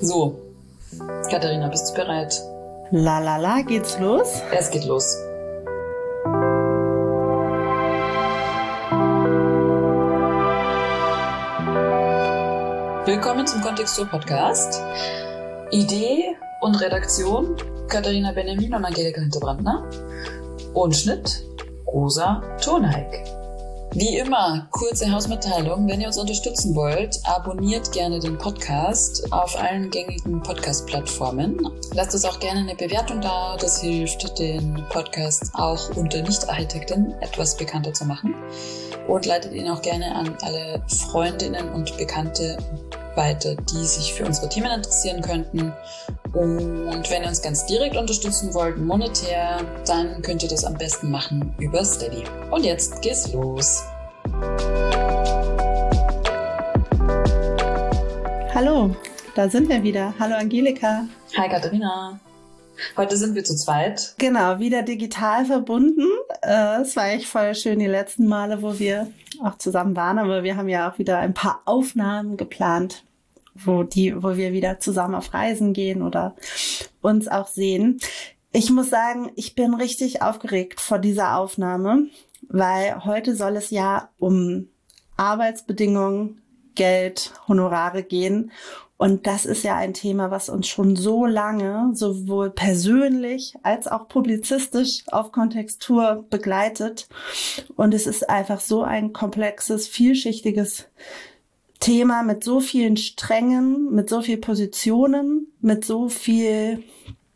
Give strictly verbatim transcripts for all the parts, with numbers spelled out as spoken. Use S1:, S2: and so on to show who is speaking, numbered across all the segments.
S1: So, Katharina, bist du bereit?
S2: La la la, geht's los?
S1: Es geht los. Willkommen zum Kontextur-Podcast. Idee und Redaktion Katharina Benjamin und Angelika Hinterbrandner. Und Schnitt Rosa Thornheik. Wie immer, kurze Hausmitteilung. Wenn ihr uns unterstützen wollt, abonniert gerne den Podcast auf allen gängigen Podcast-Plattformen. Lasst uns auch gerne eine Bewertung da. Das hilft, den Podcast auch unter Nicht-Architekten etwas bekannter zu machen. Und leitet ihn auch gerne an alle Freundinnen und Bekannte weiter, die sich für unsere Themen interessieren könnten. Und wenn ihr uns ganz direkt unterstützen wollt, monetär, dann könnt ihr das am besten machen über Steady. Und jetzt geht's los.
S2: Hallo, da sind wir wieder. Hallo Angelika.
S1: Hi Katharina. Heute sind wir zu zweit.
S2: Genau, wieder digital verbunden. Äh, es war echt voll schön die letzten Male, wo wir auch zusammen waren, aber wir haben ja auch wieder ein paar Aufnahmen geplant, wo die, wo wir wieder zusammen auf Reisen gehen oder uns auch sehen. Ich muss sagen, ich bin richtig aufgeregt vor dieser Aufnahme, weil heute soll es ja um Arbeitsbedingungen, Geld, Honorare gehen. Und das ist ja ein Thema, was uns schon so lange, sowohl persönlich als auch publizistisch auf Kontextur begleitet. Und es ist einfach so ein komplexes, vielschichtiges Thema mit so vielen Strängen, mit so vielen Positionen, mit so viel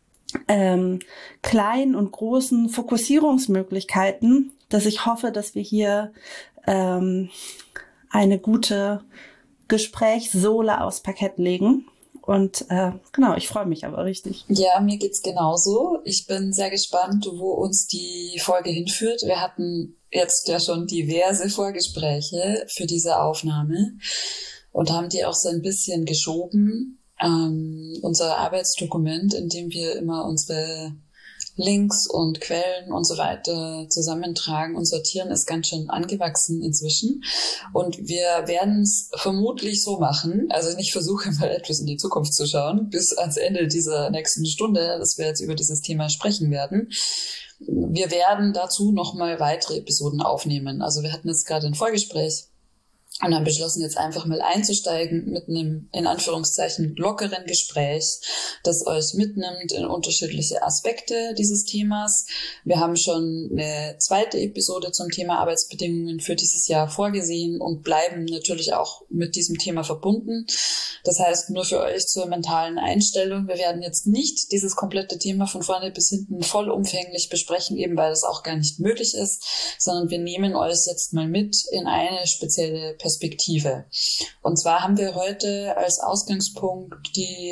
S2: ähm, kleinen und großen Fokussierungsmöglichkeiten, dass ich hoffe, dass wir hier ähm, eine gute Gesprächssohle aufs Parkett legen. Und äh, genau, ich freue mich aber richtig.
S1: Ja, mir geht's genauso. Ich bin sehr gespannt, wo uns die Folge hinführt. Wir hatten jetzt ja schon diverse Vorgespräche für diese Aufnahme und haben die auch so ein bisschen geschoben. Ähm, unser Arbeitsdokument, in dem wir immer unsere Links und Quellen und so weiter zusammentragen und sortieren, ist ganz schön angewachsen inzwischen. Und wir werden es vermutlich so machen, also ich versuche mal etwas in die Zukunft zu schauen, bis ans Ende dieser nächsten Stunde, dass wir jetzt über dieses Thema sprechen werden. Wir werden dazu nochmal weitere Episoden aufnehmen. Also wir hatten jetzt gerade ein Vorgespräch und haben beschlossen, jetzt einfach mal einzusteigen mit einem, in Anführungszeichen, lockeren Gespräch, das euch mitnimmt in unterschiedliche Aspekte dieses Themas. Wir haben schon eine zweite Episode zum Thema Arbeitsbedingungen für dieses Jahr vorgesehen und bleiben natürlich auch mit diesem Thema verbunden. Das heißt, nur für euch zur mentalen Einstellung, wir werden jetzt nicht dieses komplette Thema von vorne bis hinten vollumfänglich besprechen, eben weil das auch gar nicht möglich ist, sondern wir nehmen euch jetzt mal mit in eine spezielle Perspektive. Und zwar haben wir heute als Ausgangspunkt die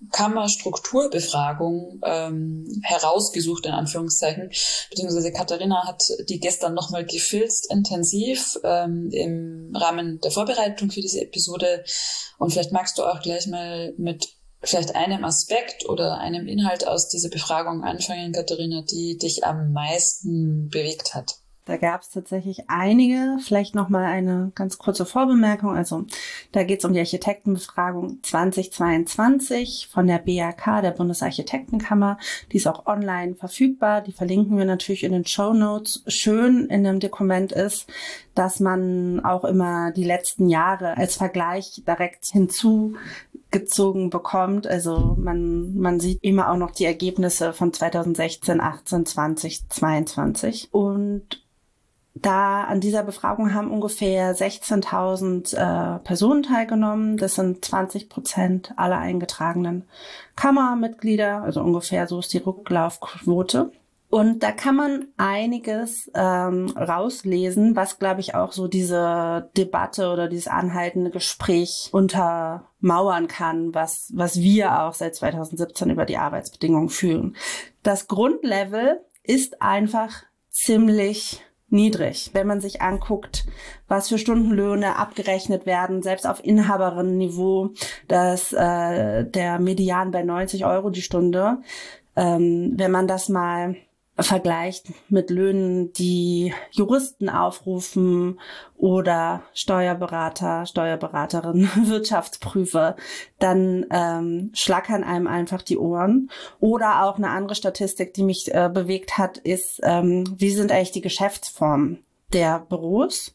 S1: Kammerstrukturbefragung ähm, herausgesucht, in Anführungszeichen, beziehungsweise Katharina hat die gestern nochmal gefilzt, intensiv ähm, im Rahmen der Vorbereitung für diese Episode. Und vielleicht magst du auch gleich mal mit vielleicht einem Aspekt oder einem Inhalt aus dieser Befragung anfangen, Katharina, die dich am meisten bewegt hat.
S2: Da gab es tatsächlich einige. Vielleicht noch mal eine ganz kurze Vorbemerkung. Also da geht es um die Architektenbefragung zweitausendzweiundzwanzig von der B A K, der Bundesarchitektenkammer. Die ist auch online verfügbar. Die verlinken wir natürlich in den Shownotes. Schön in dem Dokument ist, dass man auch immer die letzten Jahre als Vergleich direkt hinzugezogen bekommt. Also man man sieht immer auch noch die Ergebnisse von zweitausendsechzehn, achtzehn, zwanzig, zweiundzwanzig. Und da an dieser Befragung haben ungefähr sechzehntausend äh, Personen teilgenommen. Das sind zwanzig Prozent aller eingetragenen Kammermitglieder. Also ungefähr so ist die Rücklaufquote. Und da kann man einiges ähm, rauslesen, was, glaube ich, auch so diese Debatte oder dieses anhaltende Gespräch untermauern kann, was was wir auch seit zweitausendsiebzehn über die Arbeitsbedingungen fühlen. Das Grundlevel ist einfach ziemlich niedrig, wenn man sich anguckt, was für Stundenlöhne abgerechnet werden, selbst auf Inhaberinnenniveau, dass äh, der Median bei neunzig Euro die Stunde. Ähm, wenn man das mal vergleicht mit Löhnen, die Juristen aufrufen oder Steuerberater, Steuerberaterinnen, Wirtschaftsprüfer, dann ähm, schlackern einem einfach die Ohren. Oder auch eine andere Statistik, die mich äh, bewegt hat, ist, ähm, wie sind eigentlich die Geschäftsformen der Büros?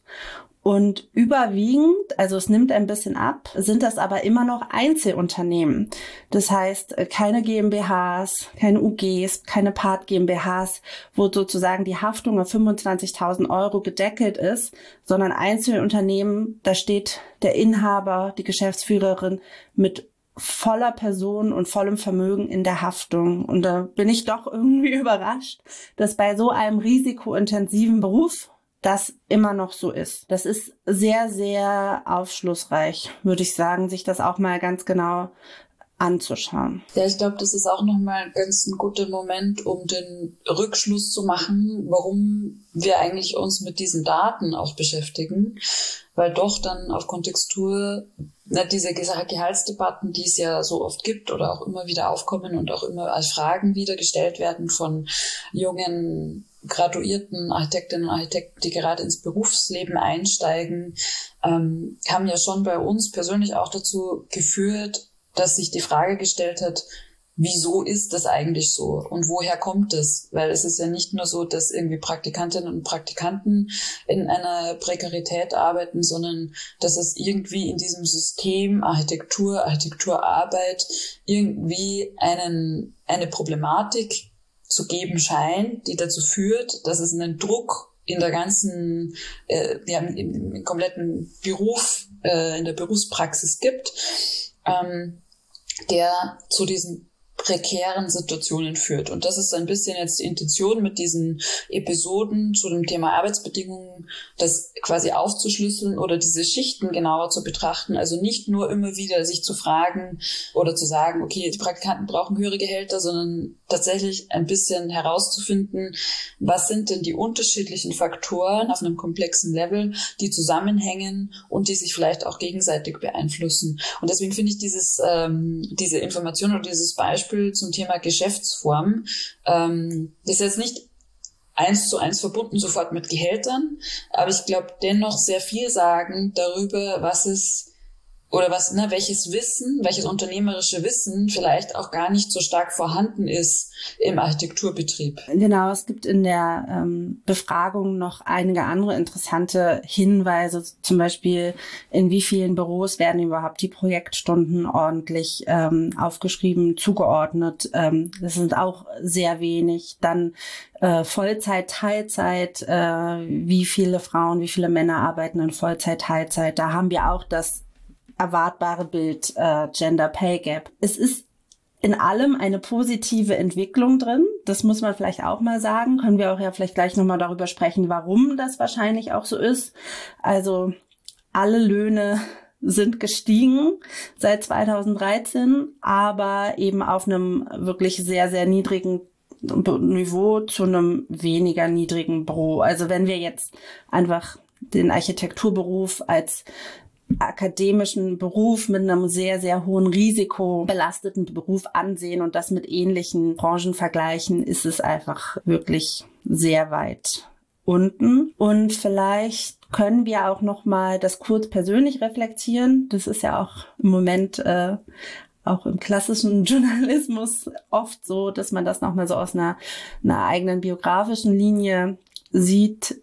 S2: Und überwiegend, also es nimmt ein bisschen ab, sind das aber immer noch Einzelunternehmen. Das heißt, keine GmbHs, keine U Gs, keine Part GmbHs, wo sozusagen die Haftung auf fünfundzwanzigtausend Euro gedeckelt ist, sondern Einzelunternehmen, da steht der Inhaber, die Geschäftsführerin mit voller Person und vollem Vermögen in der Haftung. Und da bin ich doch irgendwie überrascht, dass bei so einem risikointensiven Beruf das immer noch so ist. Das ist sehr, sehr aufschlussreich, würde ich sagen, sich das auch mal ganz genau anzuschauen.
S1: Ja, ich glaube, das ist auch nochmal ganz ein guter Moment, um den Rückschluss zu machen, warum wir eigentlich uns mit diesen Daten auch beschäftigen, weil doch dann auf Kontextur na, diese Gehaltsdebatten, die es ja so oft gibt oder auch immer wieder aufkommen und auch immer als Fragen wieder gestellt werden von jungen graduierten Architektinnen und Architekten, die gerade ins Berufsleben einsteigen, ähm, haben ja schon bei uns persönlich auch dazu geführt, dass sich die Frage gestellt hat, wieso ist das eigentlich so und woher kommt es? Weil es ist ja nicht nur so, dass irgendwie Praktikantinnen und Praktikanten in einer Prekarität arbeiten, sondern dass es irgendwie in diesem System Architektur, Architekturarbeit irgendwie einen, eine Problematik zu geben scheint, die dazu führt, dass es einen Druck in der ganzen, äh, ja, im, im kompletten Beruf, äh, in der Berufspraxis gibt, ähm, der zu diesen prekären Situationen führt. Und das ist ein bisschen jetzt die Intention mit diesen Episoden zu dem Thema Arbeitsbedingungen, das quasi aufzuschlüsseln oder diese Schichten genauer zu betrachten. Also nicht nur immer wieder sich zu fragen oder zu sagen, okay, die Praktikanten brauchen höhere Gehälter, sondern tatsächlich ein bisschen herauszufinden, was sind denn die unterschiedlichen Faktoren auf einem komplexen Level, die zusammenhängen und die sich vielleicht auch gegenseitig beeinflussen. Und deswegen finde ich dieses, ähm, diese Information oder dieses Beispiel zum Thema Geschäftsform ähm, ist jetzt nicht eins zu eins verbunden sofort mit Gehältern, aber ich glaube dennoch sehr viel sagen darüber, was es oder was, ne, welches Wissen, welches unternehmerische Wissen vielleicht auch gar nicht so stark vorhanden ist im Architekturbetrieb.
S2: Genau, es gibt in der ähm, Befragung noch einige andere interessante Hinweise, zum Beispiel in wie vielen Büros werden überhaupt die Projektstunden ordentlich ähm, aufgeschrieben, zugeordnet. Ähm, das sind auch sehr wenig. Dann äh, Vollzeit, Teilzeit, äh, wie viele Frauen, wie viele Männer arbeiten in Vollzeit, Teilzeit. Da haben wir auch das erwartbare Bild äh, Gender Pay Gap. Es ist in allem eine positive Entwicklung drin. Das muss man vielleicht auch mal sagen. Können wir auch ja vielleicht gleich nochmal darüber sprechen, warum das wahrscheinlich auch so ist. Also alle Löhne sind gestiegen seit zweitausenddreizehn, aber eben auf einem wirklich sehr, sehr niedrigen Niveau zu einem weniger niedrigen Büro. Also wenn wir jetzt einfach den Architekturberuf als akademischen Beruf mit einem sehr, sehr hohen Risiko belasteten Beruf ansehen und das mit ähnlichen Branchen vergleichen, ist es einfach wirklich sehr weit unten. Und vielleicht können wir auch noch mal das kurz persönlich reflektieren. Das ist ja auch im Moment äh, auch im klassischen Journalismus oft so, dass man das noch mal so aus einer, einer eigenen biografischen Linie sieht.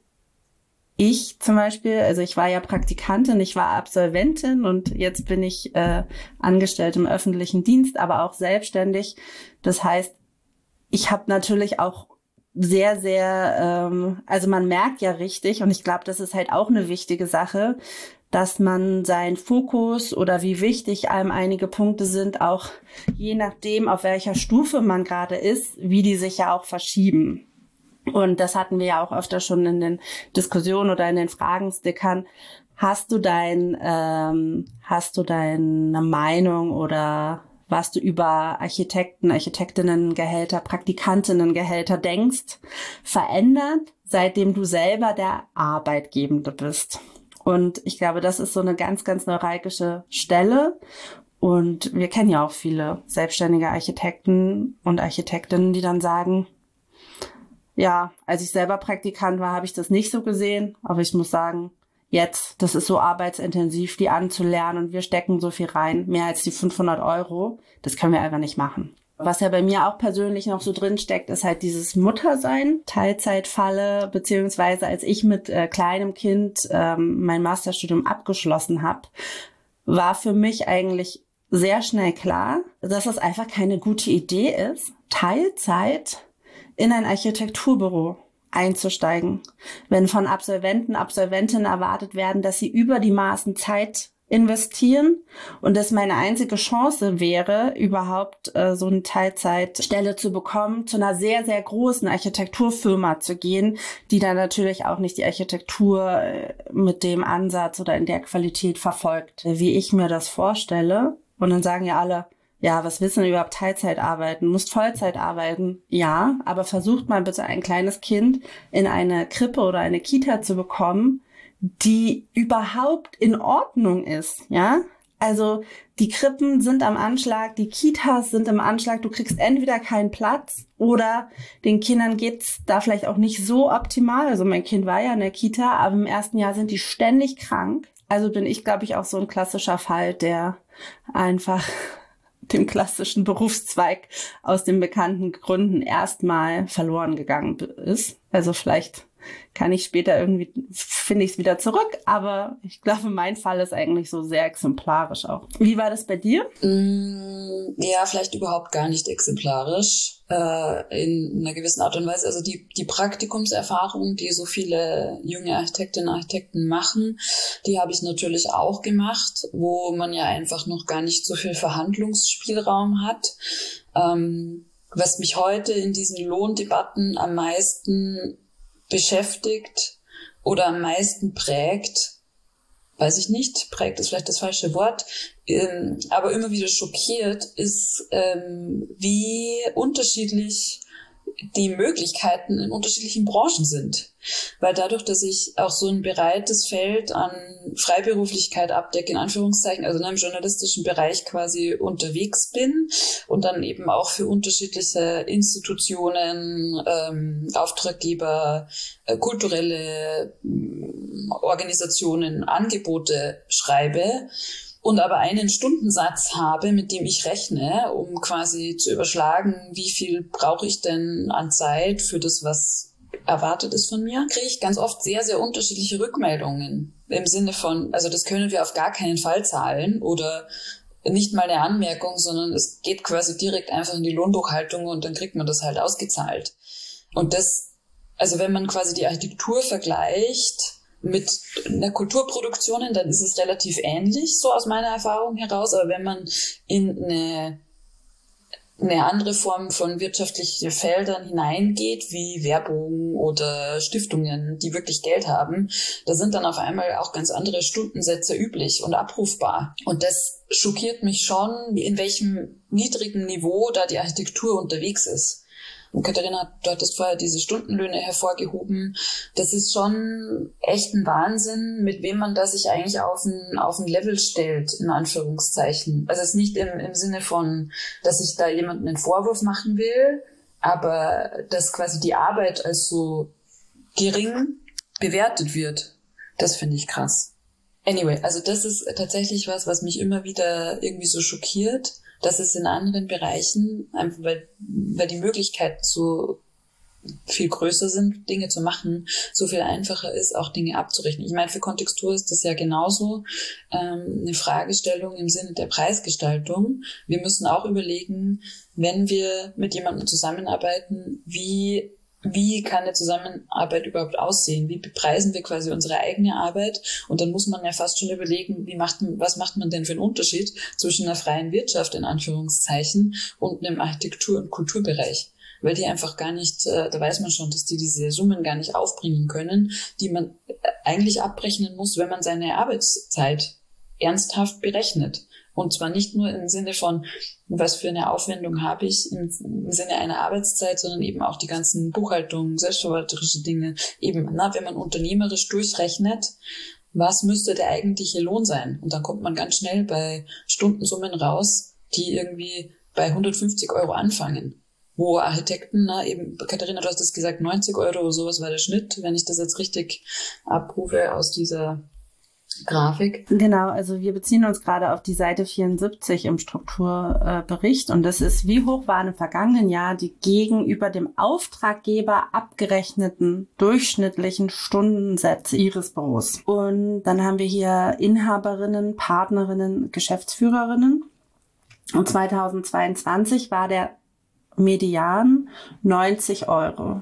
S2: Ich zum Beispiel, also ich war ja Praktikantin, ich war Absolventin und jetzt bin ich äh, angestellt im öffentlichen Dienst, aber auch selbstständig. Das heißt, ich habe natürlich auch sehr, sehr, ähm, also man merkt ja richtig, und ich glaube, das ist halt auch eine wichtige Sache, dass man seinen Fokus oder wie wichtig einem einige Punkte sind, auch je nachdem, auf welcher Stufe man gerade ist, wie die sich ja auch verschieben. Und das hatten wir ja auch öfter schon in den Diskussionen oder in den Fragenstickern. Hast du dein, ähm, hast du deine Meinung oder was du über Architekten, Architektinnengehälter, Praktikantinnengehälter denkst, verändert, seitdem du selber der Arbeitgebende bist? Und ich glaube, das ist so eine ganz, ganz neuralgische Stelle. Und wir kennen ja auch viele selbstständige Architekten und Architektinnen, die dann sagen, Ja, als ich selber Praktikant war, habe ich das nicht so gesehen. Aber ich muss sagen, jetzt, das ist so arbeitsintensiv, die anzulernen und wir stecken so viel rein, mehr als die fünfhundert Euro. Das können wir einfach nicht machen. Was ja bei mir auch persönlich noch so drin steckt, ist halt dieses Muttersein, Teilzeitfalle, beziehungsweise als ich mit äh, kleinem Kind ähm, mein Masterstudium abgeschlossen habe, war für mich eigentlich sehr schnell klar, dass es einfach keine gute Idee ist, Teilzeit in ein Architekturbüro einzusteigen. Wenn von Absolventen, Absolventinnen erwartet werden, dass sie über die Maßen Zeit investieren und das meine einzige Chance wäre, überhaupt äh, so eine Teilzeitstelle zu bekommen, zu einer sehr, sehr großen Architekturfirma zu gehen, die dann natürlich auch nicht die Architektur äh, mit dem Ansatz oder in der Qualität verfolgt, wie ich mir das vorstelle. Und dann sagen ja alle, ja, was willst du denn überhaupt Teilzeit arbeiten? Musst Vollzeit arbeiten? Ja, aber versucht mal bitte ein kleines Kind in eine Krippe oder eine Kita zu bekommen, die überhaupt in Ordnung ist, ja? Also die Krippen sind am Anschlag, die Kitas sind im Anschlag, du kriegst entweder keinen Platz oder den Kindern geht's da vielleicht auch nicht so optimal. Also mein Kind war ja in der Kita, aber im ersten Jahr sind die ständig krank. Also bin ich, glaube ich, auch so ein klassischer Fall, der einfach dem klassischen Berufszweig aus den bekannten Gründen erstmal verloren gegangen ist. Also vielleicht kann ich später irgendwie, finde ich es wieder zurück, aber ich glaube, mein Fall ist eigentlich so sehr exemplarisch auch. Wie war das bei dir?
S1: Mm, ja, vielleicht überhaupt gar nicht exemplarisch, äh, in einer gewissen Art und Weise. Also die, die Praktikumserfahrung, die so viele junge Architektinnen und Architekten machen, die habe ich natürlich auch gemacht, wo man ja einfach noch gar nicht so viel Verhandlungsspielraum hat. Ähm, was mich heute in diesen Lohndebatten am meisten beschäftigt oder am meisten prägt, weiß ich nicht, prägt ist vielleicht das falsche Wort, ähm, aber immer wieder schockiert, ist, ähm, wie unterschiedlich die Möglichkeiten in unterschiedlichen Branchen sind. Weil dadurch, dass ich auch so ein breites Feld an Freiberuflichkeit abdecke, in Anführungszeichen, also in einem journalistischen Bereich quasi unterwegs bin und dann eben auch für unterschiedliche Institutionen, ähm, Auftraggeber, äh, kulturelle äh, Organisationen Angebote schreibe, und aber einen Stundensatz habe, mit dem ich rechne, um quasi zu überschlagen, wie viel brauche ich denn an Zeit für das, was erwartet ist von mir, kriege ich ganz oft sehr, sehr unterschiedliche Rückmeldungen. Im Sinne von, also das können wir auf gar keinen Fall zahlen oder nicht mal eine Anmerkung, sondern es geht quasi direkt einfach in die Lohnbuchhaltung und dann kriegt man das halt ausgezahlt. Und das, also wenn man quasi die Architektur vergleicht mit einer Kulturproduktion, dann ist es relativ ähnlich, so aus meiner Erfahrung heraus. Aber wenn man in eine, eine andere Form von wirtschaftlichen Feldern hineingeht, wie Werbung oder Stiftungen, die wirklich Geld haben, da sind dann auf einmal auch ganz andere Stundensätze üblich und abrufbar. Und das schockiert mich schon, in welchem niedrigen Niveau da die Architektur unterwegs ist. Und Katharina, du hattest vorher diese Stundenlöhne hervorgehoben. Das ist schon echt ein Wahnsinn, mit wem man da sich eigentlich auf ein, auf ein Level stellt, in Anführungszeichen. Also es ist nicht im, im Sinne von, dass ich da jemandem einen Vorwurf machen will, aber dass quasi die Arbeit als so gering bewertet wird. Das finde ich krass. Anyway, also das ist tatsächlich was, was mich immer wieder irgendwie so schockiert, dass es in anderen Bereichen, einfach weil, weil die Möglichkeiten so viel größer sind, Dinge zu machen, so viel einfacher ist, auch Dinge abzurechnen. Ich meine, für Kontextur ist das ja genauso ähm, eine Fragestellung im Sinne der Preisgestaltung. Wir müssen auch überlegen, wenn wir mit jemandem zusammenarbeiten, wie wie kann eine Zusammenarbeit überhaupt aussehen? Wie bepreisen wir quasi unsere eigene Arbeit? Und dann muss man ja fast schon überlegen, wie macht man, was macht man denn für einen Unterschied zwischen einer freien Wirtschaft, in Anführungszeichen, und einem Architektur- und Kulturbereich? Weil die einfach gar nicht, äh, da weiß man schon, dass die diese Summen gar nicht aufbringen können, die man eigentlich abrechnen muss, wenn man seine Arbeitszeit ernsthaft berechnet. Und zwar nicht nur im Sinne von, was für eine Aufwendung habe ich im, im Sinne einer Arbeitszeit, sondern eben auch die ganzen Buchhaltungen, selbstverwalterische Dinge. Eben, na, wenn man unternehmerisch durchrechnet, was müsste der eigentliche Lohn sein? Und dann kommt man ganz schnell bei Stundensummen raus, die irgendwie bei hundertfünfzig Euro anfangen. wo Architekten, na, eben, Katharina, du hast es gesagt, neunzig Euro oder sowas war der Schnitt, wenn ich das jetzt richtig abrufe aus dieser Grafik.
S2: Genau, also wir beziehen uns gerade auf die Seite vierundsiebzig im Strukturbericht und das ist, wie hoch waren im vergangenen Jahr die gegenüber dem Auftraggeber abgerechneten durchschnittlichen Stundensätze Ihres Büros. Und dann haben wir hier Inhaberinnen, Partnerinnen, Geschäftsführerinnen und zweitausendzweiundzwanzig war der Median neunzig Euro.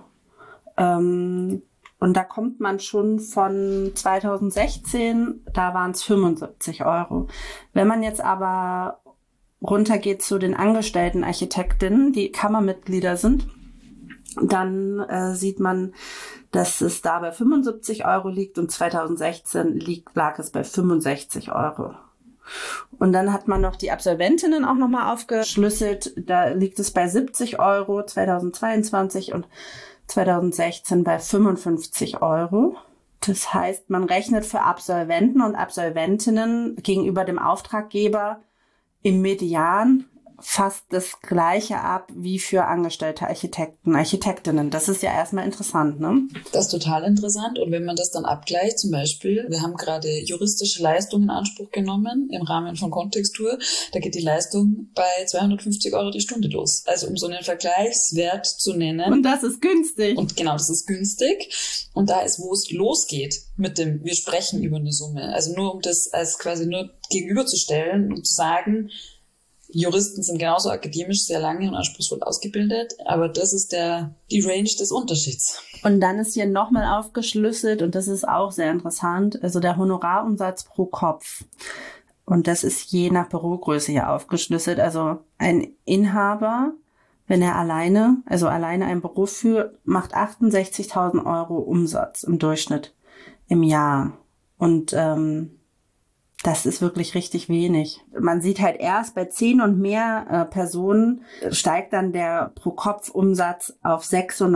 S2: Ähm, Und da kommt man schon von zweitausendsechzehn, da waren es fünfundsiebzig Euro. Wenn man jetzt aber runtergeht zu den angestellten Architektinnen, die Kammermitglieder sind, dann äh, sieht man, dass es da bei fünfundsiebzig Euro liegt und zweitausendsechzehn liegt, lag es bei fünfundsechzig Euro. Und dann hat man noch die Absolventinnen auch nochmal aufgeschlüsselt. Da liegt es bei siebzig Euro zweitausendzweiundzwanzig und zweitausendsechzehn bei fünfundfünfzig Euro. Das heißt, man rechnet für Absolventen und Absolventinnen gegenüber dem Auftraggeber im Median fast das Gleiche ab wie für angestellte Architekten, Architektinnen. Das ist ja erstmal interessant, ne?
S1: Das ist total interessant. Und wenn man das dann abgleicht, zum Beispiel, wir haben gerade juristische Leistungen in Anspruch genommen im Rahmen von Kontextur, da geht die Leistung bei zweihundertfünfzig Euro die Stunde los. Also um so einen Vergleichswert zu nennen.
S2: Und das ist günstig.
S1: Und genau, das ist günstig. Und da ist, wo es losgeht mit dem, wir sprechen über eine Summe. Also nur um das als quasi nur gegenüberzustellen und zu sagen, Juristen sind genauso akademisch sehr lange und anspruchsvoll ausgebildet, aber das ist der die Range des Unterschieds.
S2: Und dann ist hier nochmal aufgeschlüsselt, und das ist auch sehr interessant, also der Honorarumsatz pro Kopf. Und das ist je nach Bürogröße hier aufgeschlüsselt. Also ein Inhaber, wenn er alleine, also alleine ein Büro führt, macht achtundsechzigtausend Euro Umsatz im Durchschnitt im Jahr. Und ähm, das ist wirklich richtig wenig. Man sieht halt erst bei zehn und mehr äh, Personen steigt dann der Pro-Kopf-Umsatz auf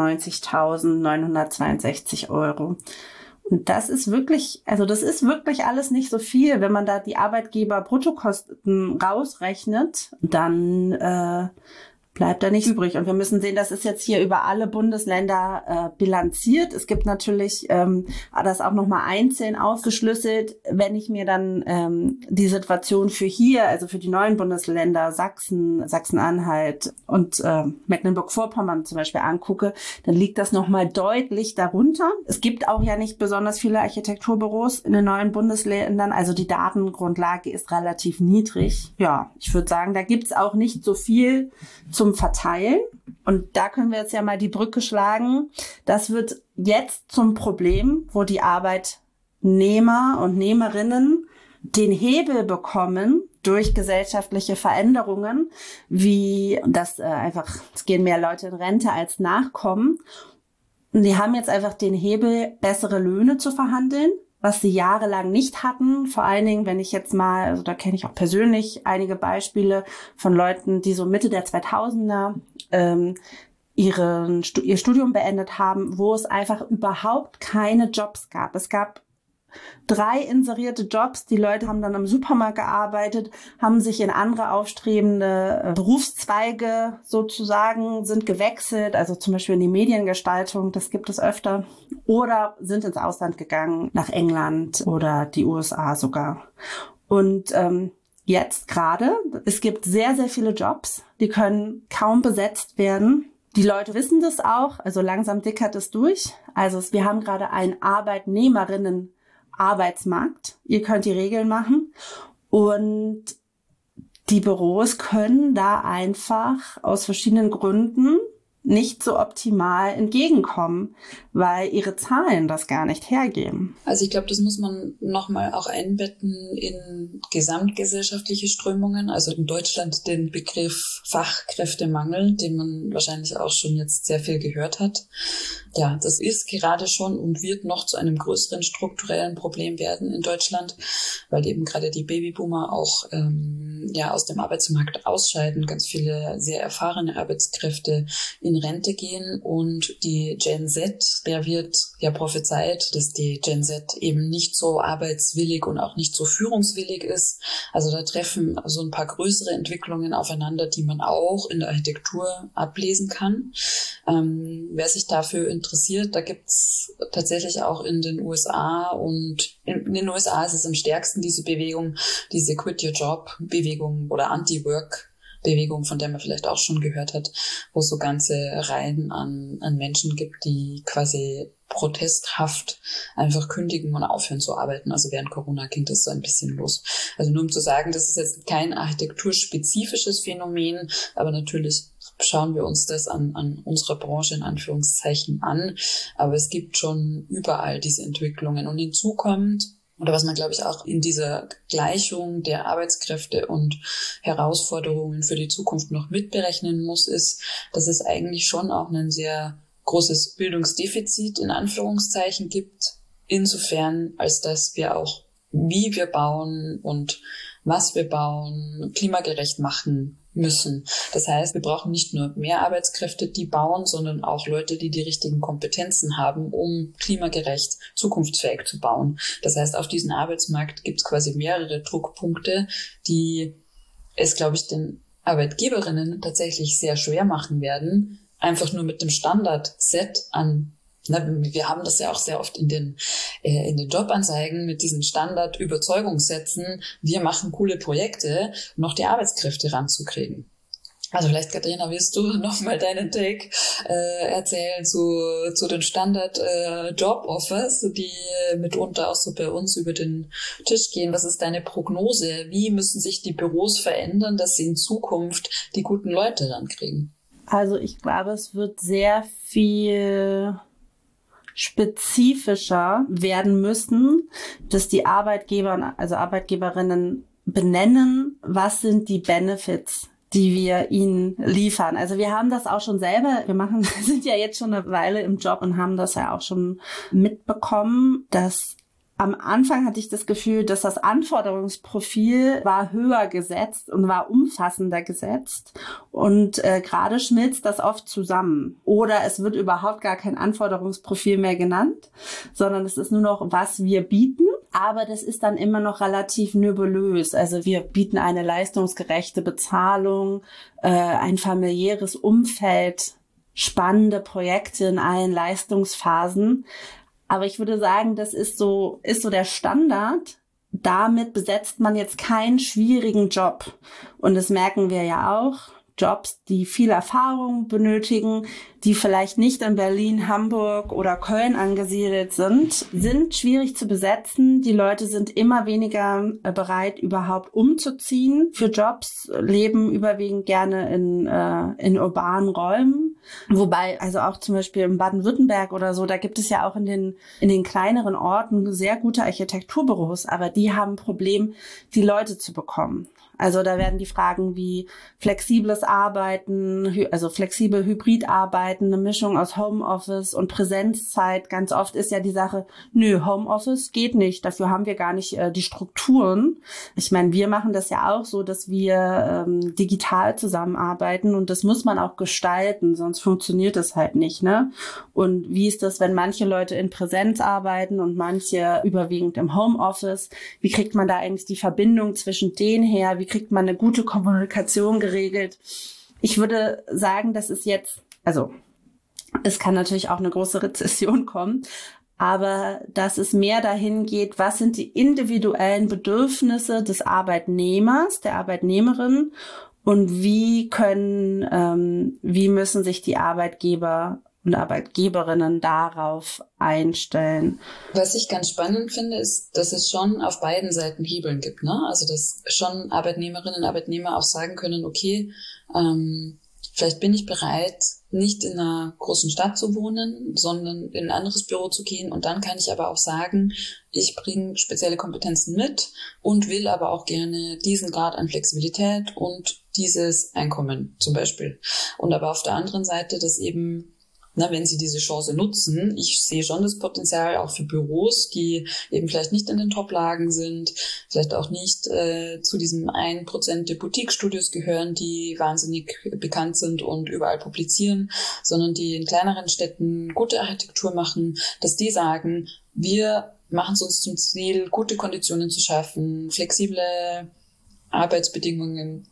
S2: sechsundneunzigtausendneunhundertzweiundsechzig Euro. Und das ist wirklich, also das ist wirklich alles nicht so viel. Wenn man da die Arbeitgeber-Bruttokosten rausrechnet, dann äh, bleibt da nichts übrig. Und wir müssen sehen, das ist jetzt hier über alle Bundesländer äh, bilanziert. Es gibt natürlich ähm, das auch nochmal einzeln aufgeschlüsselt. Wenn ich mir dann ähm, die Situation für hier, also für die neuen Bundesländer Sachsen, Sachsen-Anhalt und äh, Mecklenburg-Vorpommern zum Beispiel angucke, dann liegt das nochmal deutlich darunter. Es gibt auch ja nicht besonders viele Architekturbüros in den neuen Bundesländern. Also die Datengrundlage ist relativ niedrig. Ja, ich würde sagen, da gibt's auch nicht so viel zum Verteilen. Und da können wir jetzt ja mal die Brücke schlagen. Das wird jetzt zum Problem, wo die Arbeitnehmer und Nehmerinnen den Hebel bekommen durch gesellschaftliche Veränderungen, wie das äh, einfach, es gehen mehr Leute in Rente als Nachkommen. Und die haben jetzt einfach den Hebel, bessere Löhne zu verhandeln, was sie jahrelang nicht hatten. Vor allen Dingen, wenn ich jetzt mal, also da kenne ich auch persönlich einige Beispiele von Leuten, die so Mitte der zweitausender ähm, ihren, ihr Studium beendet haben, wo es einfach überhaupt keine Jobs gab. Es gab drei inserierte Jobs. Die Leute haben dann im Supermarkt gearbeitet, haben sich in andere aufstrebende Berufszweige sozusagen, sind gewechselt, also zum Beispiel in die Mediengestaltung, das gibt es öfter, oder sind ins Ausland gegangen, nach England oder die U S A sogar. Und ähm, jetzt gerade, es gibt sehr, sehr viele Jobs, die können kaum besetzt werden. Die Leute wissen das auch, also langsam dickert es durch. Also wir haben gerade einen Arbeitnehmerinnen Arbeitsmarkt. Ihr könnt die Regeln machen und die Büros können da einfach aus verschiedenen Gründen nicht so optimal entgegenkommen, weil ihre Zahlen das gar nicht hergeben.
S1: Also ich glaube, das muss man nochmal auch einbetten in gesamtgesellschaftliche Strömungen. Also in Deutschland den Begriff Fachkräftemangel, den man wahrscheinlich auch schon jetzt sehr viel gehört hat. Ja, das ist gerade schon und wird noch zu einem größeren strukturellen Problem werden in Deutschland, weil eben gerade die Babyboomer auch ähm, ja aus dem Arbeitsmarkt ausscheiden. Ganz viele sehr erfahrene Arbeitskräfte in in Rente gehen und die Gen Z, der wird ja prophezeit, dass die Gen Z eben nicht so arbeitswillig und auch nicht so führungswillig ist. Also da treffen so ein paar größere Entwicklungen aufeinander, die man auch in der Architektur ablesen kann. Ähm, wer sich dafür interessiert, da gibt's tatsächlich auch in den U S A und in, in den U S A ist es am stärksten diese Bewegung, diese Quit-Your-Job-Bewegung oder Anti-Work Bewegung, von der man vielleicht auch schon gehört hat, wo es so ganze Reihen an, an Menschen gibt, die quasi protesthaft einfach kündigen und aufhören zu arbeiten. Also während Corona ging das so ein bisschen los. Also nur um zu sagen, das ist jetzt kein architekturspezifisches Phänomen, aber natürlich schauen wir uns das an, an unserer Branche in Anführungszeichen an. Aber es gibt schon überall diese Entwicklungen. Und hinzu kommt, oder was man, glaube ich, auch in dieser Gleichung der Arbeitskräfte und Herausforderungen für die Zukunft noch mitberechnen muss, ist, dass es eigentlich schon auch ein sehr großes Bildungsdefizit in Anführungszeichen gibt, insofern, als dass wir auch, wie wir bauen und was wir bauen, klimagerecht machen müssen. Das heißt, wir brauchen nicht nur mehr Arbeitskräfte, die bauen, sondern auch Leute, die die richtigen Kompetenzen haben, um klimagerecht, zukunftsfähig zu bauen. Das heißt, auf diesem Arbeitsmarkt gibt es quasi mehrere Druckpunkte, die es, glaube ich, den Arbeitgeberinnen tatsächlich sehr schwer machen werden, einfach nur mit dem Standardset an. Na, wir haben das ja auch sehr oft in den äh, in den Jobanzeigen mit diesen Standard-Überzeugungssätzen. Wir machen coole Projekte, noch die Arbeitskräfte ranzukriegen. Also vielleicht, Katharina, willst du nochmal deinen Take äh, erzählen zu zu den Standard-Job-Offers, äh, die mitunter auch so bei uns über den Tisch gehen. Was ist deine Prognose? Wie müssen sich die Büros verändern, dass sie in Zukunft die guten Leute rankriegen?
S2: Also ich glaube, es wird sehr viel spezifischer werden müssen, dass die Arbeitgeber, also Arbeitgeberinnen benennen, was sind die Benefits, die wir ihnen liefern. Also wir haben das auch schon selber, wir machen, sind ja jetzt schon eine Weile im Job und haben das ja auch schon mitbekommen, dass am Anfang hatte ich das Gefühl, dass das Anforderungsprofil war höher gesetzt und war umfassender gesetzt. Und äh, gerade schmilzt das oft zusammen. Oder es wird überhaupt gar kein Anforderungsprofil mehr genannt, sondern es ist nur noch, was wir bieten. Aber das ist dann immer noch relativ nebulös. Also wir bieten eine leistungsgerechte Bezahlung, äh, ein familiäres Umfeld, spannende Projekte in allen Leistungsphasen. Aber ich würde sagen, das ist so, ist so der Standard. Damit besetzt man jetzt keinen schwierigen Job. Und das merken wir ja auch. Jobs, die viel Erfahrung benötigen, die vielleicht nicht in Berlin, Hamburg oder Köln angesiedelt sind, sind schwierig zu besetzen. Die Leute sind immer weniger bereit, überhaupt umzuziehen für Jobs, leben überwiegend gerne in, äh, in urbanen Räumen. Wobei, also auch zum Beispiel in Baden-Württemberg oder so, da gibt es ja auch in den, in den kleineren Orten sehr gute Architekturbüros, aber die haben ein Problem, die Leute zu bekommen. Also da werden die Fragen wie flexibles Arbeiten, also flexibel Hybrid-Arbeiten, eine Mischung aus Homeoffice und Präsenzzeit. Ganz oft ist ja die Sache, nö, Homeoffice geht nicht, dafür haben wir gar nicht äh, die Strukturen. Ich meine, wir machen das ja auch so, dass wir ähm, digital zusammenarbeiten und das muss man auch gestalten, sonst funktioniert das halt nicht, ne? Und wie ist das, wenn manche Leute in Präsenz arbeiten und manche überwiegend im Homeoffice? Wie kriegt man da eigentlich die Verbindung zwischen denen her? Wie kriegt man eine gute Kommunikation geregelt? Ich würde sagen, das ist jetzt, also es kann natürlich auch eine große Rezession kommen, aber dass es mehr dahin geht, was sind die individuellen Bedürfnisse des Arbeitnehmers, der Arbeitnehmerin und wie können, ähm, wie müssen sich die Arbeitgeber und Arbeitgeberinnen darauf einstellen.
S1: Was ich ganz spannend finde, ist, dass es schon auf beiden Seiten Hebeln gibt, ne? Also dass schon Arbeitnehmerinnen und Arbeitnehmer auch sagen können, okay, ähm, vielleicht bin ich bereit, nicht in einer großen Stadt zu wohnen, sondern in ein anderes Büro zu gehen. Und dann kann ich aber auch sagen, ich bringe spezielle Kompetenzen mit und will aber auch gerne diesen Grad an Flexibilität und dieses Einkommen zum Beispiel. Und aber auf der anderen Seite, dass eben na, wenn sie diese Chance nutzen. Ich sehe schon das Potenzial auch für Büros, die eben vielleicht nicht in den Top-Lagen sind, vielleicht auch nicht äh, zu diesem ein Prozent der Boutique-Studios gehören, die wahnsinnig bekannt sind und überall publizieren, sondern die in kleineren Städten gute Architektur machen, dass die sagen, wir machen es uns zum Ziel, gute Konditionen zu schaffen, flexible Arbeitsbedingungen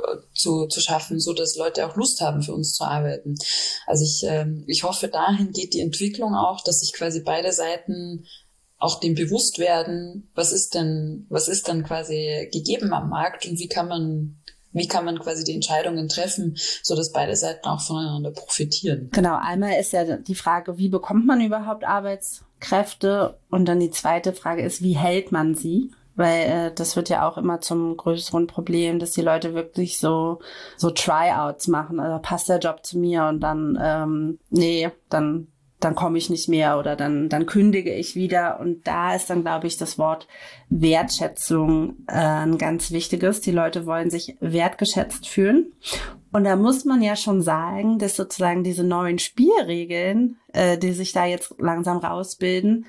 S1: zu, zu schaffen, so dass Leute auch Lust haben, für uns zu arbeiten. Also ich, ähm, ich hoffe, dahin geht die Entwicklung auch, dass sich quasi beide Seiten auch dem bewusst werden, was ist denn, was ist dann quasi gegeben am Markt und wie kann man, wie kann man quasi die Entscheidungen treffen, so dass beide Seiten auch voneinander profitieren.
S2: Genau, einmal ist ja die Frage, wie bekommt man überhaupt Arbeitskräfte? Und dann die zweite Frage ist, wie hält man sie? Weil äh, das wird ja auch immer zum größeren Problem, dass die Leute wirklich so so Tryouts machen. Also passt der Job zu mir und dann, ähm, nee, dann dann komme ich nicht mehr oder dann dann kündige ich wieder. Und da ist dann, glaube ich, das Wort Wertschätzung äh, ein ganz wichtiges. Die Leute wollen sich wertgeschätzt fühlen. Und da muss man ja schon sagen, dass sozusagen diese neuen Spielregeln, äh, die sich da jetzt langsam rausbilden,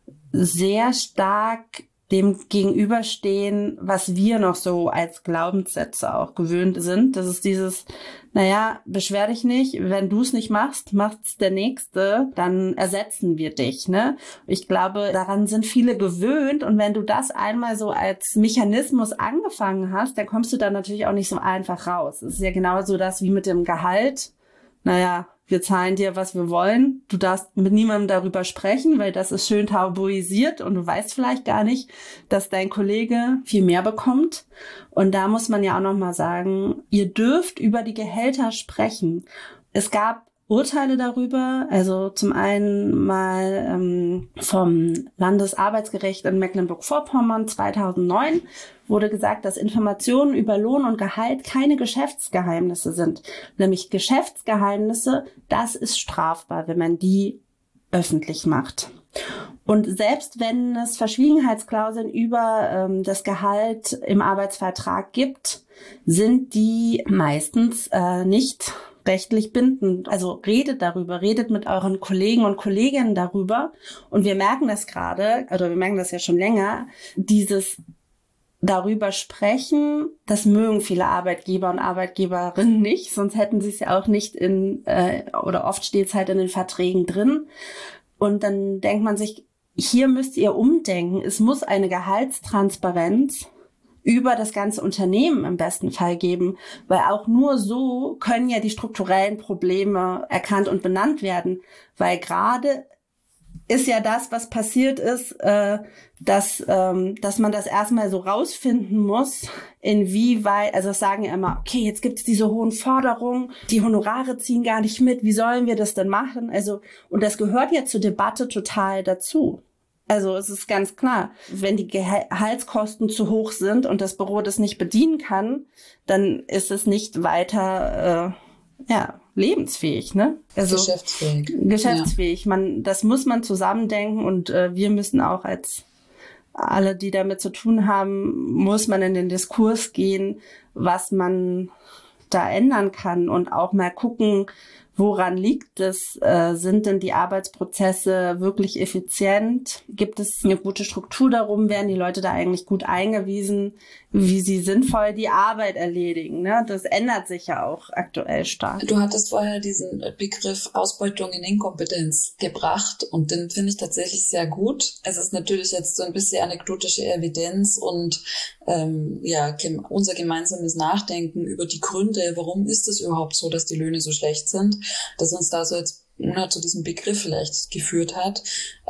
S2: sehr stark dem gegenüberstehen, was wir noch so als Glaubenssätze auch gewöhnt sind. Das ist dieses, naja, beschwer dich nicht, wenn du es nicht machst, macht's der Nächste, dann ersetzen wir dich, ne? Ich glaube, daran sind viele gewöhnt und wenn du das einmal so als Mechanismus angefangen hast, dann kommst du da natürlich auch nicht so einfach raus. Es ist ja genauso das wie mit dem Gehalt. Naja, wir zahlen dir, was wir wollen. Du darfst mit niemandem darüber sprechen, weil das ist schön tabuisiert und du weißt vielleicht gar nicht, dass dein Kollege viel mehr bekommt. Und da muss man ja auch nochmal sagen, ihr dürft über die Gehälter sprechen. Es gab Urteile darüber, also zum einen mal ähm, vom Landesarbeitsgericht in Mecklenburg-Vorpommern zweitausendneun wurde gesagt, dass Informationen über Lohn und Gehalt keine Geschäftsgeheimnisse sind. Nämlich Geschäftsgeheimnisse, das ist strafbar, wenn man die öffentlich macht. Und selbst wenn es Verschwiegenheitsklauseln über ähm, das Gehalt im Arbeitsvertrag gibt, sind die meistens äh, nicht rechtlich bindend. Also redet darüber, redet mit euren Kollegen und Kolleginnen darüber. Und wir merken das gerade, oder wir merken das ja schon länger, dieses darüber sprechen, das mögen viele Arbeitgeber und Arbeitgeberinnen nicht, sonst hätten sie es ja auch nicht in, äh, oder oft steht es halt in den Verträgen drin. Und dann denkt man sich, hier müsst ihr umdenken. Es muss eine Gehaltstransparenz über das ganze Unternehmen im besten Fall geben, weil auch nur so können ja die strukturellen Probleme erkannt und benannt werden, weil gerade ist ja das, was passiert ist, äh, dass ähm, dass man das erstmal so rausfinden muss, inwieweit, also das sagen ja immer, okay, jetzt gibt es diese hohen Forderungen, die Honorare ziehen gar nicht mit, wie sollen wir das denn machen? Also, und das gehört ja zur Debatte total dazu. Also es ist ganz klar, wenn die Gehaltskosten zu hoch sind und das Büro das nicht bedienen kann, dann ist es nicht weiter äh, ja, lebensfähig, ne? Also
S1: geschäftsfähig.
S2: Geschäftsfähig. Ja. Man, das muss man zusammendenken und äh, wir müssen auch als alle, die damit zu tun haben, muss man in den Diskurs gehen, was man da ändern kann und auch mal gucken, woran liegt es? Äh, sind denn die Arbeitsprozesse wirklich effizient? Gibt es eine gute Struktur darum? Werden die Leute da eigentlich gut eingewiesen, wie sie sinnvoll die Arbeit erledigen? Ne? Das ändert sich ja auch aktuell stark.
S1: Du hattest vorher diesen Begriff Ausbeutung in Inkompetenz gebracht und den finde ich tatsächlich sehr gut. Es ist natürlich jetzt so ein bisschen anekdotische Evidenz und ähm, ja unser gemeinsames Nachdenken über die Gründe, warum ist es überhaupt so, dass die Löhne so schlecht sind, dass uns da so jetzt ja, zu diesem Begriff vielleicht geführt hat.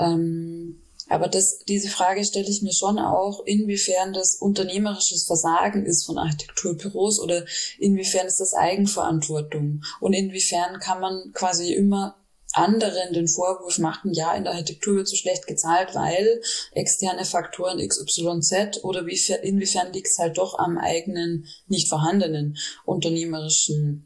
S1: Ähm, aber das, diese Frage stelle ich mir schon auch, inwiefern das unternehmerisches Versagen ist von Architekturbüros oder inwiefern ist das Eigenverantwortung und inwiefern kann man quasi immer anderen den Vorwurf machen, ja, in der Architektur wird so schlecht gezahlt, weil externe Faktoren X Y Z oder wie, inwiefern liegt es halt doch am eigenen, nicht vorhandenen unternehmerischen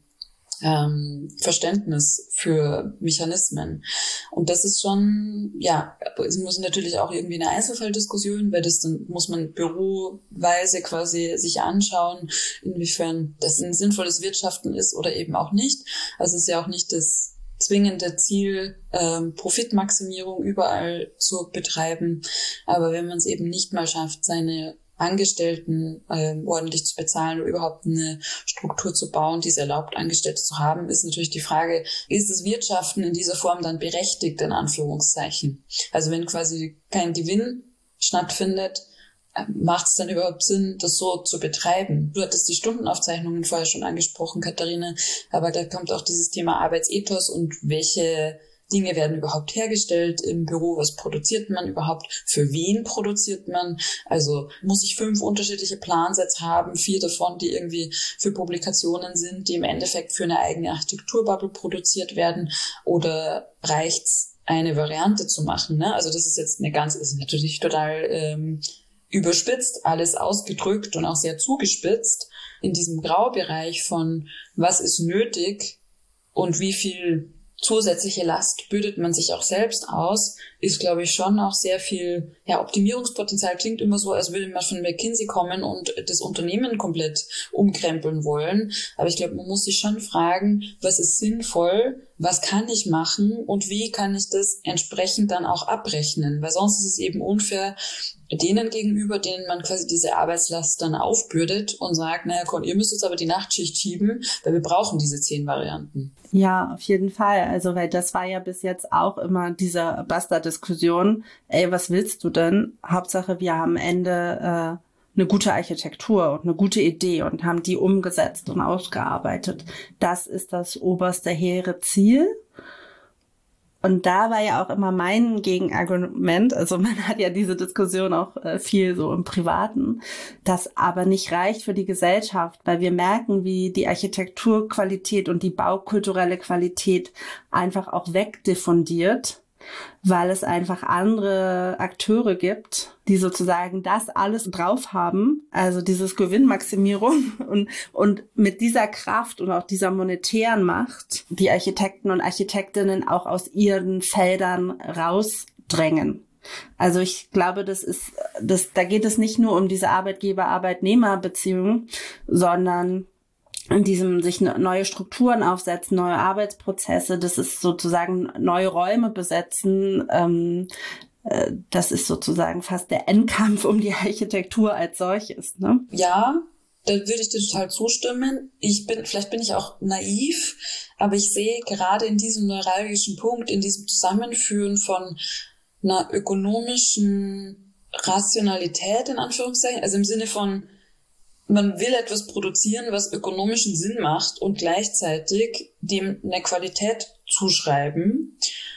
S1: ähm, Verständnis für Mechanismen. Und das ist schon, ja, es muss natürlich auch irgendwie eine Einzelfalldiskussion, weil das dann muss man büroweise quasi sich anschauen, inwiefern das ein sinnvolles Wirtschaften ist oder eben auch nicht. Also es ist ja auch nicht das zwingende Ziel, ähm, Profitmaximierung überall zu betreiben. Aber wenn man es eben nicht mal schafft, seine Angestellten ähm, ordentlich zu bezahlen oder überhaupt eine Struktur zu bauen, die es erlaubt, Angestellte zu haben, ist natürlich die Frage, ist das Wirtschaften in dieser Form dann berechtigt, in Anführungszeichen? Also wenn quasi kein Gewinn stattfindet, macht es dann überhaupt Sinn, das so zu betreiben? Du hattest die Stundenaufzeichnungen vorher schon angesprochen, Katharina, aber da kommt auch dieses Thema Arbeitsethos und welche Dinge werden überhaupt hergestellt im Büro, was produziert man überhaupt, für wen produziert man, also muss ich fünf unterschiedliche Plansets haben, vier davon, die irgendwie für Publikationen sind, die im Endeffekt für eine eigene Architekturbubble produziert werden, oder reicht's, eine Variante zu machen, ne? Also das ist jetzt eine ganz, ist natürlich total ähm, überspitzt, alles ausgedrückt und auch sehr zugespitzt in diesem Graubereich von was ist nötig und wie viel zusätzliche Last bürdet man sich auch selbst aus, ist, glaube ich, schon auch sehr viel, ja, Optimierungspotenzial klingt immer so, als würde man von McKinsey kommen und das Unternehmen komplett umkrempeln wollen. Aber ich glaube, man muss sich schon fragen, was ist sinnvoll, was kann ich machen und wie kann ich das entsprechend dann auch abrechnen? Weil sonst ist es eben unfair denen gegenüber, denen man quasi diese Arbeitslast dann aufbürdet und sagt, naja, komm, ihr müsst jetzt aber die Nachtschicht schieben, weil wir brauchen diese zehn Varianten.
S2: Ja, auf jeden Fall. Also, weil das war ja bis jetzt auch immer diese Basta-Diskussion. Ey, was willst du denn? Hauptsache, wir haben am Ende äh, eine gute Architektur und eine gute Idee und haben die umgesetzt und ausgearbeitet. Das ist das oberste hehre Ziel. Und da war ja auch immer mein Gegenargument, also man hat ja diese Diskussion auch äh, viel so im Privaten, das aber nicht reicht für die Gesellschaft, weil wir merken, wie die Architekturqualität und die baukulturelle Qualität einfach auch wegdiffundiert, weil es einfach andere Akteure gibt, die sozusagen das alles drauf haben, also dieses Gewinnmaximierung und, und mit dieser Kraft und auch dieser monetären Macht die Architekten und Architektinnen auch aus ihren Feldern rausdrängen. Also ich glaube, das ist, das, da geht es nicht nur um diese Arbeitgeber-Arbeitnehmer-Beziehung, sondern in diesem sich neue Strukturen aufsetzen, neue Arbeitsprozesse, das ist sozusagen neue Räume besetzen, ähm, äh, das ist sozusagen fast der Endkampf um die Architektur als solches, ne?
S1: Ja, da würde ich dir total zustimmen. Ich bin, vielleicht bin ich auch naiv, aber ich sehe gerade in diesem neuralgischen Punkt, in diesem Zusammenführen von einer ökonomischen Rationalität, in Anführungszeichen, also im Sinne von man will etwas produzieren, was ökonomischen Sinn macht und gleichzeitig dem eine Qualität zuschreiben,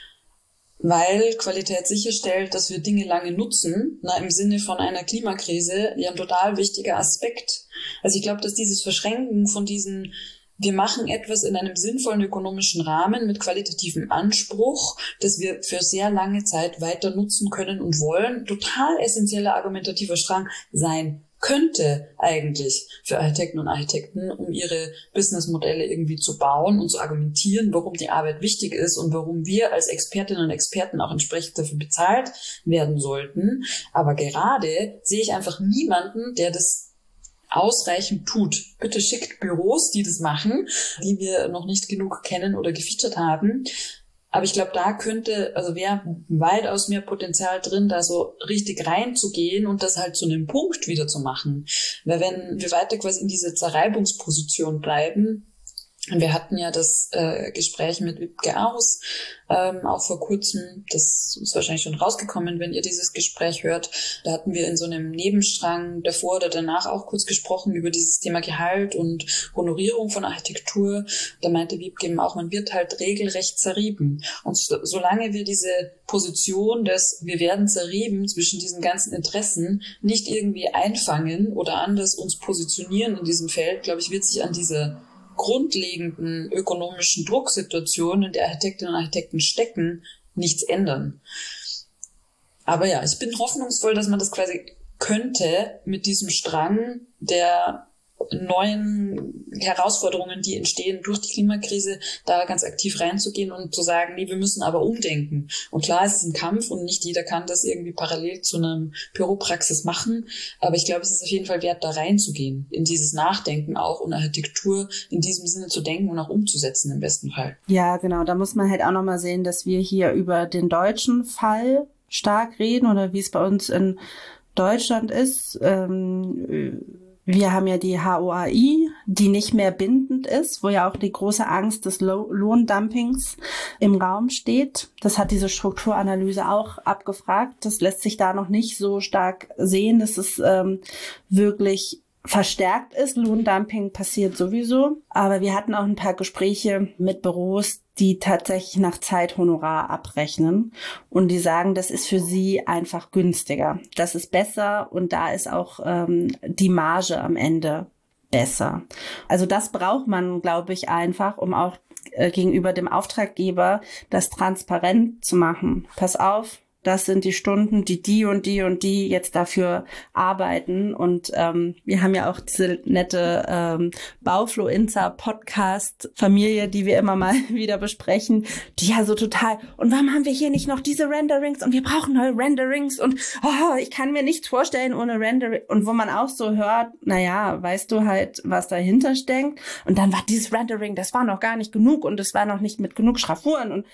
S1: weil Qualität sicherstellt, dass wir Dinge lange nutzen, na, im Sinne von einer Klimakrise, ja ein total wichtiger Aspekt. Also ich glaube, dass dieses Verschränken von diesen, wir machen etwas in einem sinnvollen ökonomischen Rahmen mit qualitativem Anspruch, das wir für sehr lange Zeit weiter nutzen können und wollen, total essentieller argumentativer Strang sein könnte eigentlich für Architekten und Architekten, um ihre Businessmodelle irgendwie zu bauen und zu argumentieren, warum die Arbeit wichtig ist und warum wir als Expertinnen und Experten auch entsprechend dafür bezahlt werden sollten. Aber gerade sehe ich einfach niemanden, der das ausreichend tut. Bitte schickt Büros, die das machen, die wir noch nicht genug kennen oder gefeatured haben. Aber ich glaube, da könnte, also wäre weitaus mehr Potenzial drin, da so richtig reinzugehen und das halt zu einem Punkt wieder zu machen. Weil wenn wir weiter quasi in diese Zerreibungsposition bleiben, wir hatten ja das äh, Gespräch mit Wiebke Aus, ähm, auch vor kurzem, das ist wahrscheinlich schon rausgekommen, wenn ihr dieses Gespräch hört. Da hatten wir in so einem Nebenstrang davor oder danach auch kurz gesprochen über dieses Thema Gehalt und Honorierung von Architektur. Da meinte Wiebke eben auch, man wird halt regelrecht zerrieben. Und so, solange wir diese Position des wir werden zerrieben zwischen diesen ganzen Interessen nicht irgendwie einfangen oder anders uns positionieren in diesem Feld, glaube ich, wird sich an diese grundlegenden ökonomischen Drucksituationen, in der Architektinnen und Architekten stecken, nichts ändern. Aber ja, ich bin hoffnungsvoll, dass man das quasi könnte mit diesem Strang der neuen Herausforderungen, die entstehen durch die Klimakrise, da ganz aktiv reinzugehen und zu sagen, nee, wir müssen aber umdenken. Und klar, es ist ein Kampf und nicht jeder kann das irgendwie parallel zu einem Büropraxis machen, aber ich glaube, es ist auf jeden Fall wert, da reinzugehen, in dieses Nachdenken auch und Architektur in diesem Sinne zu denken und auch umzusetzen im besten Fall.
S2: Ja, genau, da muss man halt auch nochmal sehen, dass wir hier über den deutschen Fall stark reden oder wie es bei uns in Deutschland ist. Ähm, wir haben ja die H O A I, die nicht mehr bindend ist, wo ja auch die große Angst des Lo- Lohndumpings im Raum steht. Das hat diese Strukturanalyse auch abgefragt. Das lässt sich da noch nicht so stark sehen, dass es ähm, wirklich verstärkt ist. Lohndumping passiert sowieso. Aber wir hatten auch ein paar Gespräche mit Büros, die tatsächlich nach Zeithonorar abrechnen. Und die sagen, das ist für sie einfach günstiger. Das ist besser und da ist auch ähm, die Marge am Ende besser. Also das braucht man, glaube ich, einfach, um auch äh, gegenüber dem Auftraggeber das transparent zu machen. Pass auf, das sind die Stunden, die die und die und die jetzt dafür arbeiten. Und ähm, wir haben ja auch diese nette ähm, Baufluencer-Podcast-Familie, die wir immer mal wieder besprechen, die ja so total, und warum haben wir hier nicht noch diese Renderings? Und wir brauchen neue Renderings. Und oh, ich kann mir nichts vorstellen ohne Rendering. Und wo man auch so hört, naja, weißt du halt, was dahinter steckt. Und dann war dieses Rendering, das war noch gar nicht genug und es war noch nicht mit genug Schraffuren. Und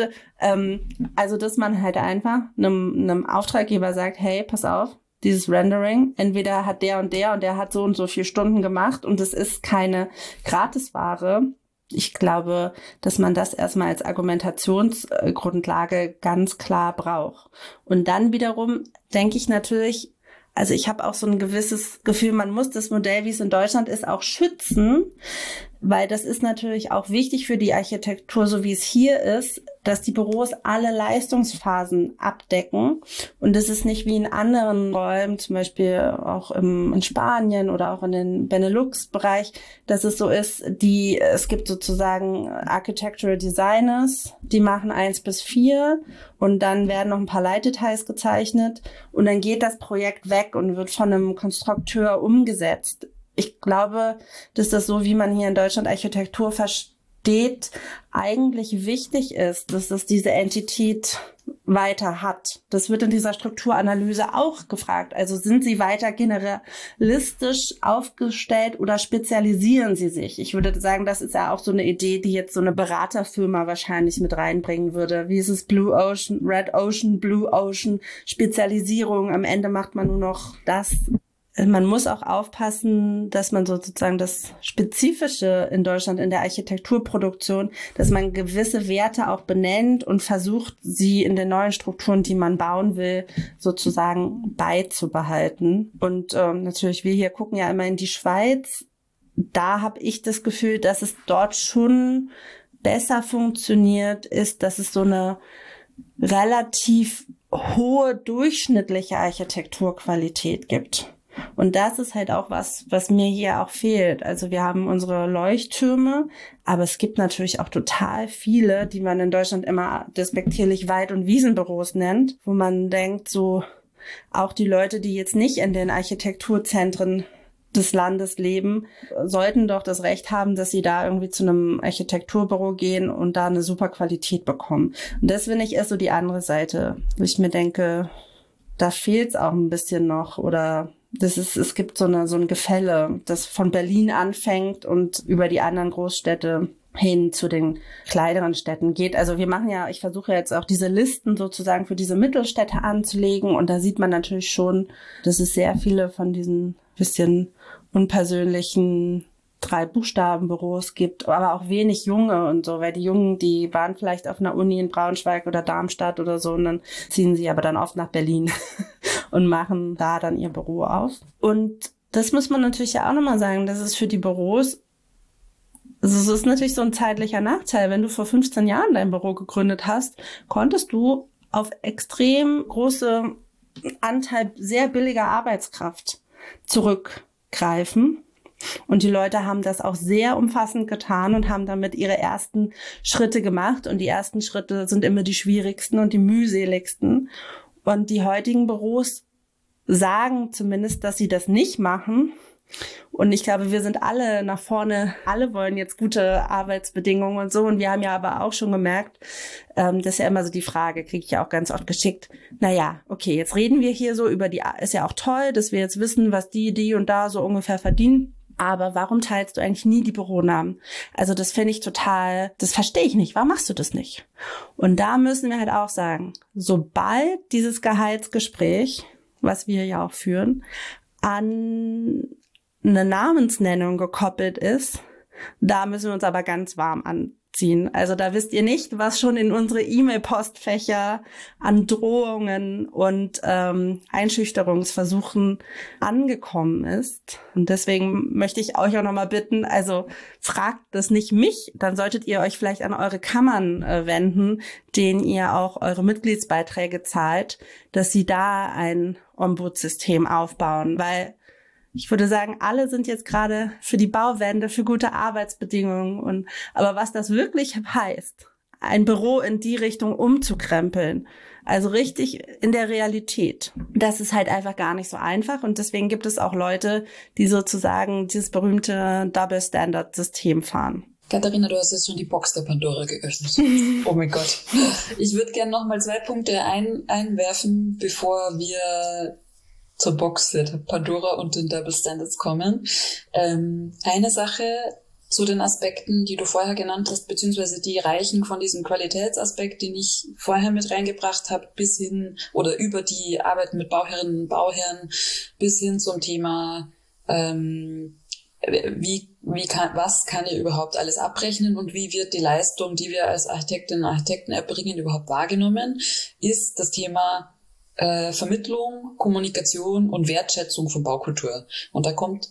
S2: ähm, also, dass man halt einfach einem, einem Auftraggeber sagt, hey, pass auf, dieses Rendering, entweder hat der und der und der hat so und so viele Stunden gemacht und es ist keine Gratisware. Ich glaube, dass man das erstmal als Argumentationsgrundlage ganz klar braucht. Und dann wiederum denke ich natürlich, also ich habe auch so ein gewisses Gefühl, man muss das Modell, wie es in Deutschland ist, auch schützen, weil das ist natürlich auch wichtig für die Architektur, so wie es hier ist, dass die Büros alle Leistungsphasen abdecken. Und das ist nicht wie in anderen Räumen, zum Beispiel auch im, in Spanien oder auch in den Benelux-Bereich, dass es so ist, die, es gibt sozusagen Architectural Designers, die machen eins bis vier und dann werden noch ein paar Leitdetails gezeichnet und dann geht das Projekt weg und wird von einem Konstrukteur umgesetzt. Ich glaube, dass das so, wie man hier in Deutschland Architektur versteht, eigentlich wichtig ist, dass es diese Entität weiter hat. Das wird in dieser Strukturanalyse auch gefragt. Also sind sie weiter generalistisch aufgestellt oder spezialisieren sie sich? Ich würde sagen, das ist ja auch so eine Idee, die jetzt so eine Beraterfirma wahrscheinlich mit reinbringen würde. Wie ist es? Blue Ocean, Red Ocean, Blue Ocean, Spezialisierung. Am Ende macht man nur noch das. Man muss auch aufpassen, dass man sozusagen das Spezifische in Deutschland in der Architekturproduktion, dass man gewisse Werte auch benennt und versucht, sie in den neuen Strukturen, die man bauen will, sozusagen beizubehalten. Und ähm, natürlich, wir hier gucken ja immer in die Schweiz. Da habe ich das Gefühl, dass es dort schon besser funktioniert ist, dass es so eine relativ hohe durchschnittliche Architekturqualität gibt. Und das ist halt auch was, was mir hier auch fehlt. Also wir haben unsere Leuchttürme, aber es gibt natürlich auch total viele, die man in Deutschland immer despektierlich Wald- und Wiesenbüros nennt, wo man denkt, so auch die Leute, die jetzt nicht in den Architekturzentren des Landes leben, sollten doch das Recht haben, dass sie da irgendwie zu einem Architekturbüro gehen und da eine super Qualität bekommen. Und das finde ich erst so die andere Seite, wo ich mir denke, da fehlt es auch ein bisschen noch oder das ist, es gibt so eine, so ein Gefälle, das von Berlin anfängt und über die anderen Großstädte hin zu den kleineren Städten geht. Also wir machen ja, ich versuche jetzt auch diese Listen sozusagen für diese Mittelstädte anzulegen und da sieht man natürlich schon, dass es sehr viele von diesen bisschen unpersönlichen Drei-Buchstaben-Büros gibt, aber auch wenig Junge und so, weil die Jungen, die waren vielleicht auf einer Uni in Braunschweig oder Darmstadt oder so und dann ziehen sie aber dann oft nach Berlin und machen da dann ihr Büro auf. Und das muss man natürlich ja auch nochmal sagen, dass es für die Büros, also es ist natürlich so ein zeitlicher Nachteil. Wenn du vor fünfzehn Jahren dein Büro gegründet hast, konntest du auf extrem große Anteil sehr billiger Arbeitskraft zurückgreifen. Und die Leute haben das auch sehr umfassend getan und haben damit ihre ersten Schritte gemacht. Und die ersten Schritte sind immer die schwierigsten und die mühseligsten. Und die heutigen Büros sagen zumindest, dass sie das nicht machen, Und ich glaube, wir sind alle nach vorne, alle wollen jetzt gute Arbeitsbedingungen und so. Und wir haben ja aber auch schon gemerkt, ähm, das ist ja immer so die Frage, kriege ich ja auch ganz oft geschickt, naja, okay, jetzt reden wir hier so über die, ist ja auch toll, dass wir jetzt wissen, was die, die und da so ungefähr verdienen. Aber warum teilst du eigentlich nie die Büronamen? Also das finde ich total, das verstehe ich nicht. Warum machst du das nicht? Und da müssen wir halt auch sagen, sobald dieses Gehaltsgespräch, was wir ja auch führen, an eine Namensnennung gekoppelt ist, da müssen wir uns aber ganz warm anziehen. Also da wisst ihr nicht, was schon in unsere E-Mail-Postfächer an Drohungen und ähm, Einschüchterungsversuchen angekommen ist. Und deswegen möchte ich euch auch nochmal bitten, also fragt das nicht mich, dann solltet ihr euch vielleicht an eure Kammern äh, wenden, denen ihr auch eure Mitgliedsbeiträge zahlt, dass sie da ein Ombudssystem aufbauen, weil ich würde sagen, alle sind jetzt gerade für die Bauwende, für gute Arbeitsbedingungen. Und aber was das wirklich heißt, ein Büro in die Richtung umzukrempeln, also richtig in der Realität, das ist halt einfach gar nicht so einfach. Und deswegen gibt es auch Leute, die sozusagen dieses berühmte Double-Standard-System fahren.
S1: Katharina, du hast jetzt schon die Box der Pandora geöffnet. Oh mein Gott. Ich würde gerne noch mal zwei Punkte ein, einwerfen, bevor wir zur Box der Pandora und den Double Standards kommen. Ähm, eine Sache zu den Aspekten, die du vorher genannt hast, beziehungsweise die reichen von diesem Qualitätsaspekt, den ich vorher mit reingebracht habe, bis hin oder über die Arbeit mit Bauherrinnen und Bauherren bis hin zum Thema, ähm, wie, wie kann, was kann ich überhaupt alles abrechnen und wie wird die Leistung, die wir als Architektinnen und Architekten erbringen, überhaupt wahrgenommen, ist das Thema Äh, Vermittlung, Kommunikation und Wertschätzung von Baukultur. Und da kommt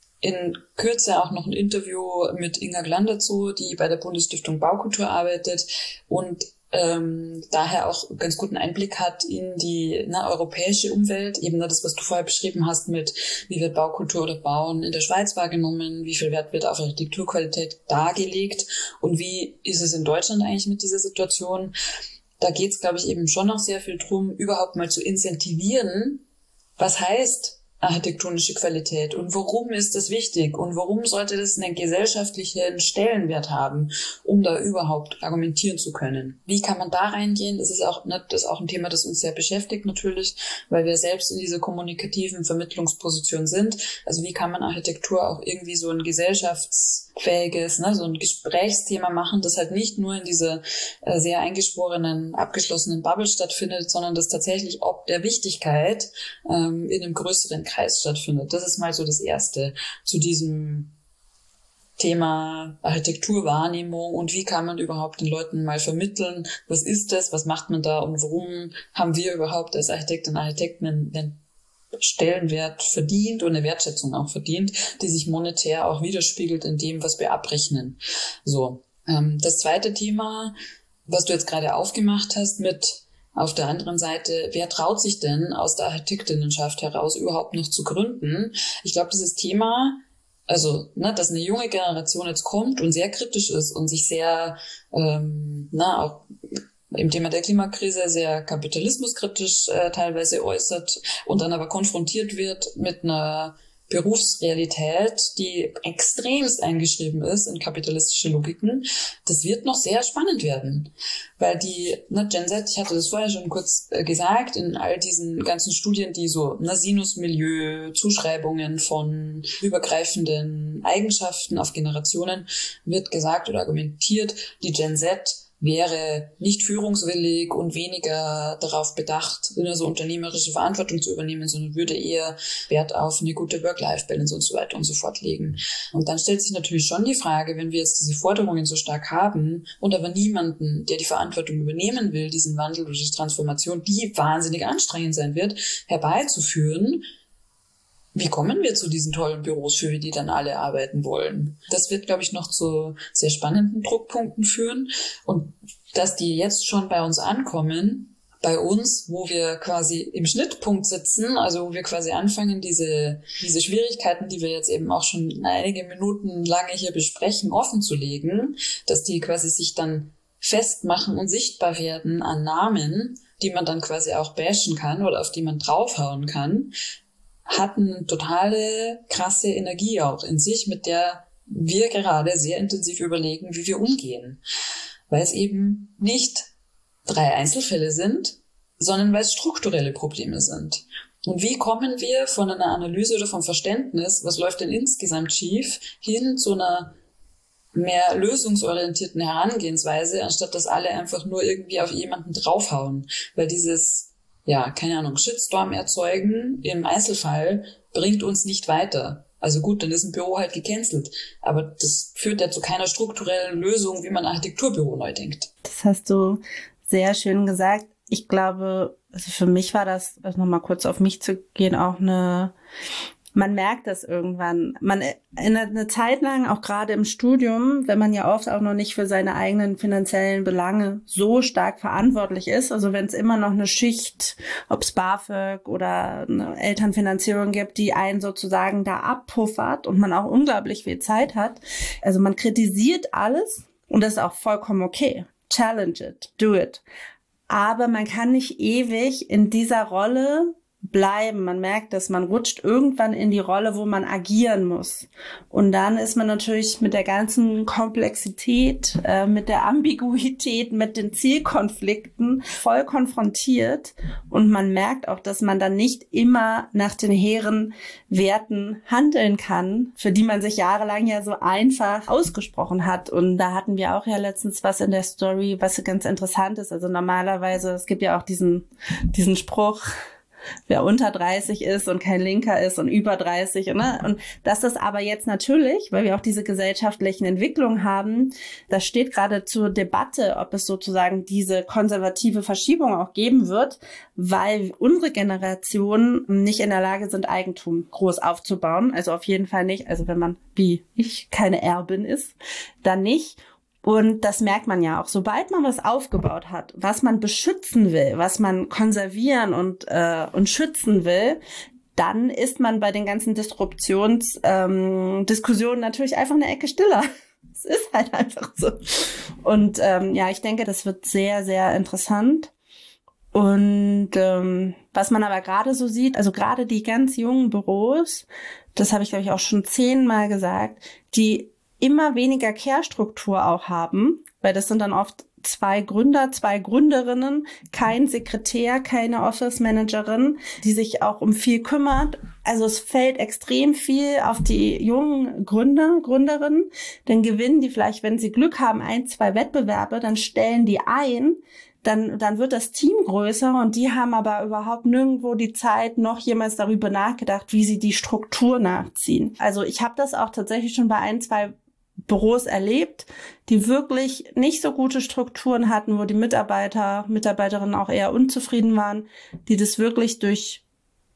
S1: in Kürze auch noch ein Interview mit Inga Glan dazu, die bei der Bundesstiftung Baukultur arbeitet und ähm, daher auch ganz guten Einblick hat in die na, europäische Umwelt, eben das, was du vorher beschrieben hast mit, wie wird Baukultur oder Bauen in der Schweiz wahrgenommen, wie viel Wert wird auf Architekturqualität dargelegt und wie ist es in Deutschland eigentlich mit dieser Situation. Da geht es, glaube ich, eben schon noch sehr viel drum, überhaupt mal zu incentivieren, was heißt architektonische Qualität und warum ist das wichtig und warum sollte das einen gesellschaftlichen Stellenwert haben, um da überhaupt argumentieren zu können. Wie kann man da reingehen? Das ist auch, ne, das ist auch ein Thema, das uns sehr beschäftigt natürlich, weil wir selbst in dieser kommunikativen Vermittlungsposition sind. Also wie kann man Architektur auch irgendwie so ein gesellschaftsfähiges, ne, so ein Gesprächsthema machen, das halt nicht nur in dieser äh, sehr eingeschworenen, abgeschlossenen Bubble stattfindet, sondern das tatsächlich ob der Wichtigkeit ähm, in einem größeren Kreis stattfindet. Das ist mal so das Erste zu diesem Thema Architekturwahrnehmung und wie kann man überhaupt den Leuten mal vermitteln, was ist das, was macht man da und warum haben wir überhaupt als Architektinnen und Architekten einen Stellenwert verdient und eine Wertschätzung auch verdient, die sich monetär auch widerspiegelt in dem, was wir abrechnen. So, ähm, das zweite Thema, was du jetzt gerade aufgemacht hast mit auf der anderen Seite, wer traut sich denn aus der Architektinnenschaft heraus überhaupt noch zu gründen? Ich glaube, dieses Thema, also, ne, dass eine junge Generation jetzt kommt und sehr kritisch ist und sich sehr, ähm, na, auch im Thema der Klimakrise sehr kapitalismuskritisch äh, teilweise äußert und dann aber konfrontiert wird mit einer Berufsrealität, die extremst eingeschrieben ist in kapitalistische Logiken, das wird noch sehr spannend werden. Weil die ne, Gen Z, ich hatte das vorher schon kurz äh, gesagt, in all diesen ganzen Studien, die so ne, Sinusmilieu, Zuschreibungen von übergreifenden Eigenschaften auf Generationen, wird gesagt oder argumentiert, die Gen Z wäre nicht führungswillig und weniger darauf bedacht, eine so unternehmerische Verantwortung zu übernehmen, sondern würde eher Wert auf eine gute Work-Life-Balance und so weiter und so fort legen. Und dann stellt sich natürlich schon die Frage, wenn wir jetzt diese Forderungen so stark haben und aber niemanden, der die Verantwortung übernehmen will, diesen Wandel durch die Transformation, die wahnsinnig anstrengend sein wird, herbeizuführen, wie kommen wir zu diesen tollen Büros, für die dann alle arbeiten wollen? Das wird, glaube ich, noch zu sehr spannenden Druckpunkten führen. Und dass die jetzt schon bei uns ankommen, bei uns, wo wir quasi im Schnittpunkt sitzen, also wo wir quasi anfangen, diese, diese Schwierigkeiten, die wir jetzt eben auch schon einige Minuten lange hier besprechen, offen zu legen, dass die quasi sich dann festmachen und sichtbar werden an Namen, die man dann quasi auch bashen kann oder auf die man draufhauen kann. hat eine totale krasse Energie auch in sich, mit der wir gerade sehr intensiv überlegen, wie wir umgehen. Weil es eben nicht drei Einzelfälle sind, sondern weil es strukturelle Probleme sind. Und wie kommen wir von einer Analyse oder vom Verständnis, was läuft denn insgesamt schief, hin zu einer mehr lösungsorientierten Herangehensweise, anstatt dass alle einfach nur irgendwie auf jemanden draufhauen. Weil dieses, ja, keine Ahnung, Shitstorm erzeugen im Einzelfall bringt uns nicht weiter. Also gut, dann ist ein Büro halt gecancelt. Aber das führt ja zu keiner strukturellen Lösung, wie man ein Architekturbüro neu denkt.
S2: Das hast du sehr schön gesagt. Ich glaube, also für mich war das, also nochmal kurz auf mich zu gehen, auch eine, man merkt das irgendwann. Man in eine Zeit lang, auch gerade im Studium, wenn man ja oft auch noch nicht für seine eigenen finanziellen Belange so stark verantwortlich ist, also wenn es immer noch eine Schicht, ob es BAföG oder eine Elternfinanzierung gibt, die einen sozusagen da abpuffert und man auch unglaublich viel Zeit hat. Also man kritisiert alles und das ist auch vollkommen okay. Challenge it, do it. Aber man kann nicht ewig in dieser Rolle bleiben. Man merkt das, man rutscht irgendwann in die Rolle, wo man agieren muss. Und dann ist man natürlich mit der ganzen Komplexität, äh, mit der Ambiguität, mit den Zielkonflikten voll konfrontiert. Und man merkt auch, dass man dann nicht immer nach den hehren Werten handeln kann, für die man sich jahrelang ja so einfach ausgesprochen hat. Und da hatten wir auch ja letztens was in der Story, was ganz interessant ist. Also normalerweise, es gibt ja auch diesen, diesen Spruch, wer unter dreißig ist und kein Linker ist und über dreißig. Ne? Und das ist aber jetzt natürlich, weil wir auch diese gesellschaftlichen Entwicklungen haben, das steht gerade zur Debatte, ob es sozusagen diese konservative Verschiebung auch geben wird, weil unsere Generation nicht in der Lage sind, Eigentum groß aufzubauen. Also auf jeden Fall nicht. Also wenn man, wie ich, keine Erbin ist, dann nicht. Und das merkt man ja auch. Sobald man was aufgebaut hat, was man beschützen will, was man konservieren und äh, und schützen will, dann ist man bei den ganzen Disruptionsdiskussionen ähm, natürlich einfach eine Ecke stiller. Es ist halt einfach so. Und ähm, ja, ich denke, das wird sehr, sehr interessant. Und ähm, was man aber gerade so sieht, also gerade die ganz jungen Büros, das habe ich, glaube ich, auch schon zehnmal gesagt, die immer weniger Care-Struktur auch haben, weil das sind dann oft zwei Gründer, zwei Gründerinnen, kein Sekretär, keine Office-Managerin, die sich auch um viel kümmert. Also es fällt extrem viel auf die jungen Gründer, Gründerinnen, dann gewinnen die vielleicht, wenn sie Glück haben, ein, zwei Wettbewerbe, dann stellen die ein, dann, dann wird das Team größer und die haben aber überhaupt nirgendwo die Zeit, noch jemals darüber nachgedacht, wie sie die Struktur nachziehen. Also ich habe das auch tatsächlich schon bei ein, zwei Büros erlebt, die wirklich nicht so gute Strukturen hatten, wo die Mitarbeiter, Mitarbeiterinnen auch eher unzufrieden waren, die das wirklich durch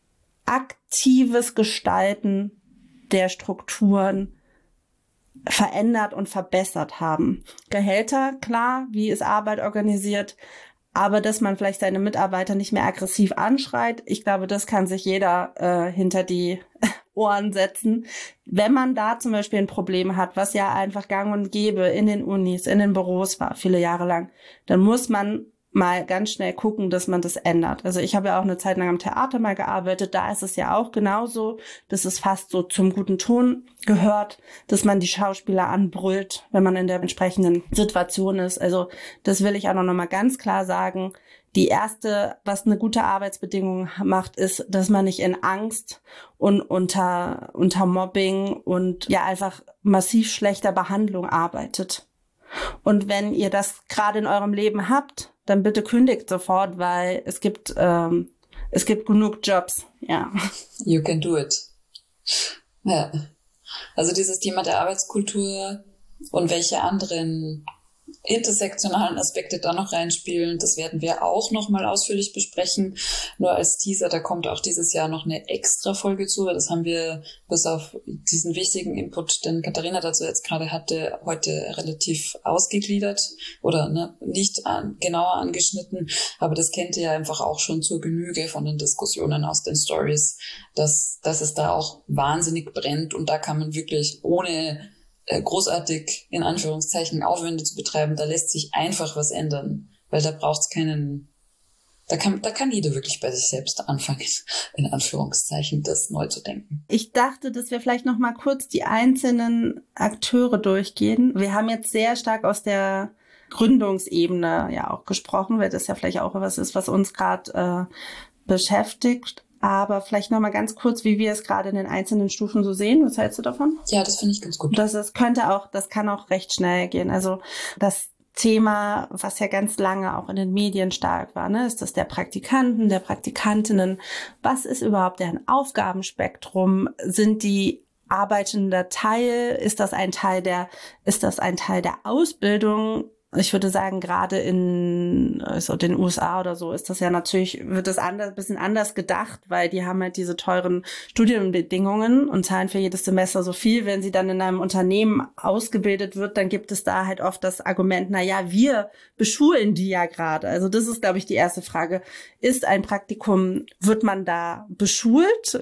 S2: aktives Gestalten der Strukturen verändert und verbessert haben. Gehälter, klar, wie ist Arbeit organisiert, aber dass man vielleicht seine Mitarbeiter nicht mehr aggressiv anschreit, ich glaube, das kann sich jeder äh, hinter die Ohren setzen. Wenn man da zum Beispiel ein Problem hat, was ja einfach gang und gäbe in den Unis, in den Büros war, viele Jahre lang, dann muss man mal ganz schnell gucken, dass man das ändert. Also ich habe ja auch eine Zeit lang am Theater mal gearbeitet, da ist es ja auch genauso, dass es fast so zum guten Ton gehört, dass man die Schauspieler anbrüllt, wenn man in der entsprechenden Situation ist. Also das will ich auch noch mal ganz klar sagen. Die erste, was eine gute Arbeitsbedingung macht, ist, dass man nicht in Angst und unter, unter Mobbing und ja einfach massiv schlechter Behandlung arbeitet. Und wenn ihr das gerade in eurem Leben habt, dann bitte kündigt sofort, weil es gibt, ähm, es gibt genug Jobs, ja.
S1: You can do it. Ja. Also dieses Thema der Arbeitskultur und welche anderen intersektionalen Aspekte da noch reinspielen, das werden wir auch nochmal ausführlich besprechen. Nur als Teaser, da kommt auch dieses Jahr noch eine extra Folge zu. Das haben wir bis auf diesen wichtigen Input, den Katharina dazu jetzt gerade hatte, heute relativ ausgegliedert oder ne, nicht an, genauer angeschnitten. Aber das kennt ihr ja einfach auch schon zur Genüge von den Diskussionen aus den Stories, dass, dass es da auch wahnsinnig brennt und da kann man wirklich ohne großartig, in Anführungszeichen, Aufwände zu betreiben, da lässt sich einfach was ändern, weil da braucht es keinen Da kann, da kann jeder wirklich bei sich selbst anfangen, in Anführungszeichen, das neu zu denken.
S2: Ich dachte, dass wir vielleicht noch mal kurz die einzelnen Akteure durchgehen. Wir haben jetzt sehr stark aus der Gründungsebene ja auch gesprochen, weil das ja vielleicht auch was ist, was uns gerade äh, beschäftigt. Aber vielleicht noch mal ganz kurz, wie wir es gerade in den einzelnen Stufen so sehen. Was hältst du davon?
S1: Ja, das finde ich ganz gut.
S2: Das ist, könnte auch, das kann auch recht schnell gehen. Also das Thema, was ja ganz lange auch in den Medien stark war, ne, ist das der Praktikanten, der Praktikantinnen. Was ist überhaupt deren Aufgabenspektrum? Sind die arbeitender Teil? Ist das ein Teil der, ist das ein Teil der Ausbildung? Ich würde sagen, gerade in also den U S A oder so ist das ja natürlich, wird das anders, bisschen anders gedacht, weil die haben halt diese teuren Studienbedingungen und zahlen für jedes Semester so viel. Wenn sie dann in einem Unternehmen ausgebildet wird, dann gibt es da halt oft das Argument, na ja, wir beschulen die ja gerade. Also das ist, glaube ich, die erste Frage. Ist ein Praktikum, wird man da beschult?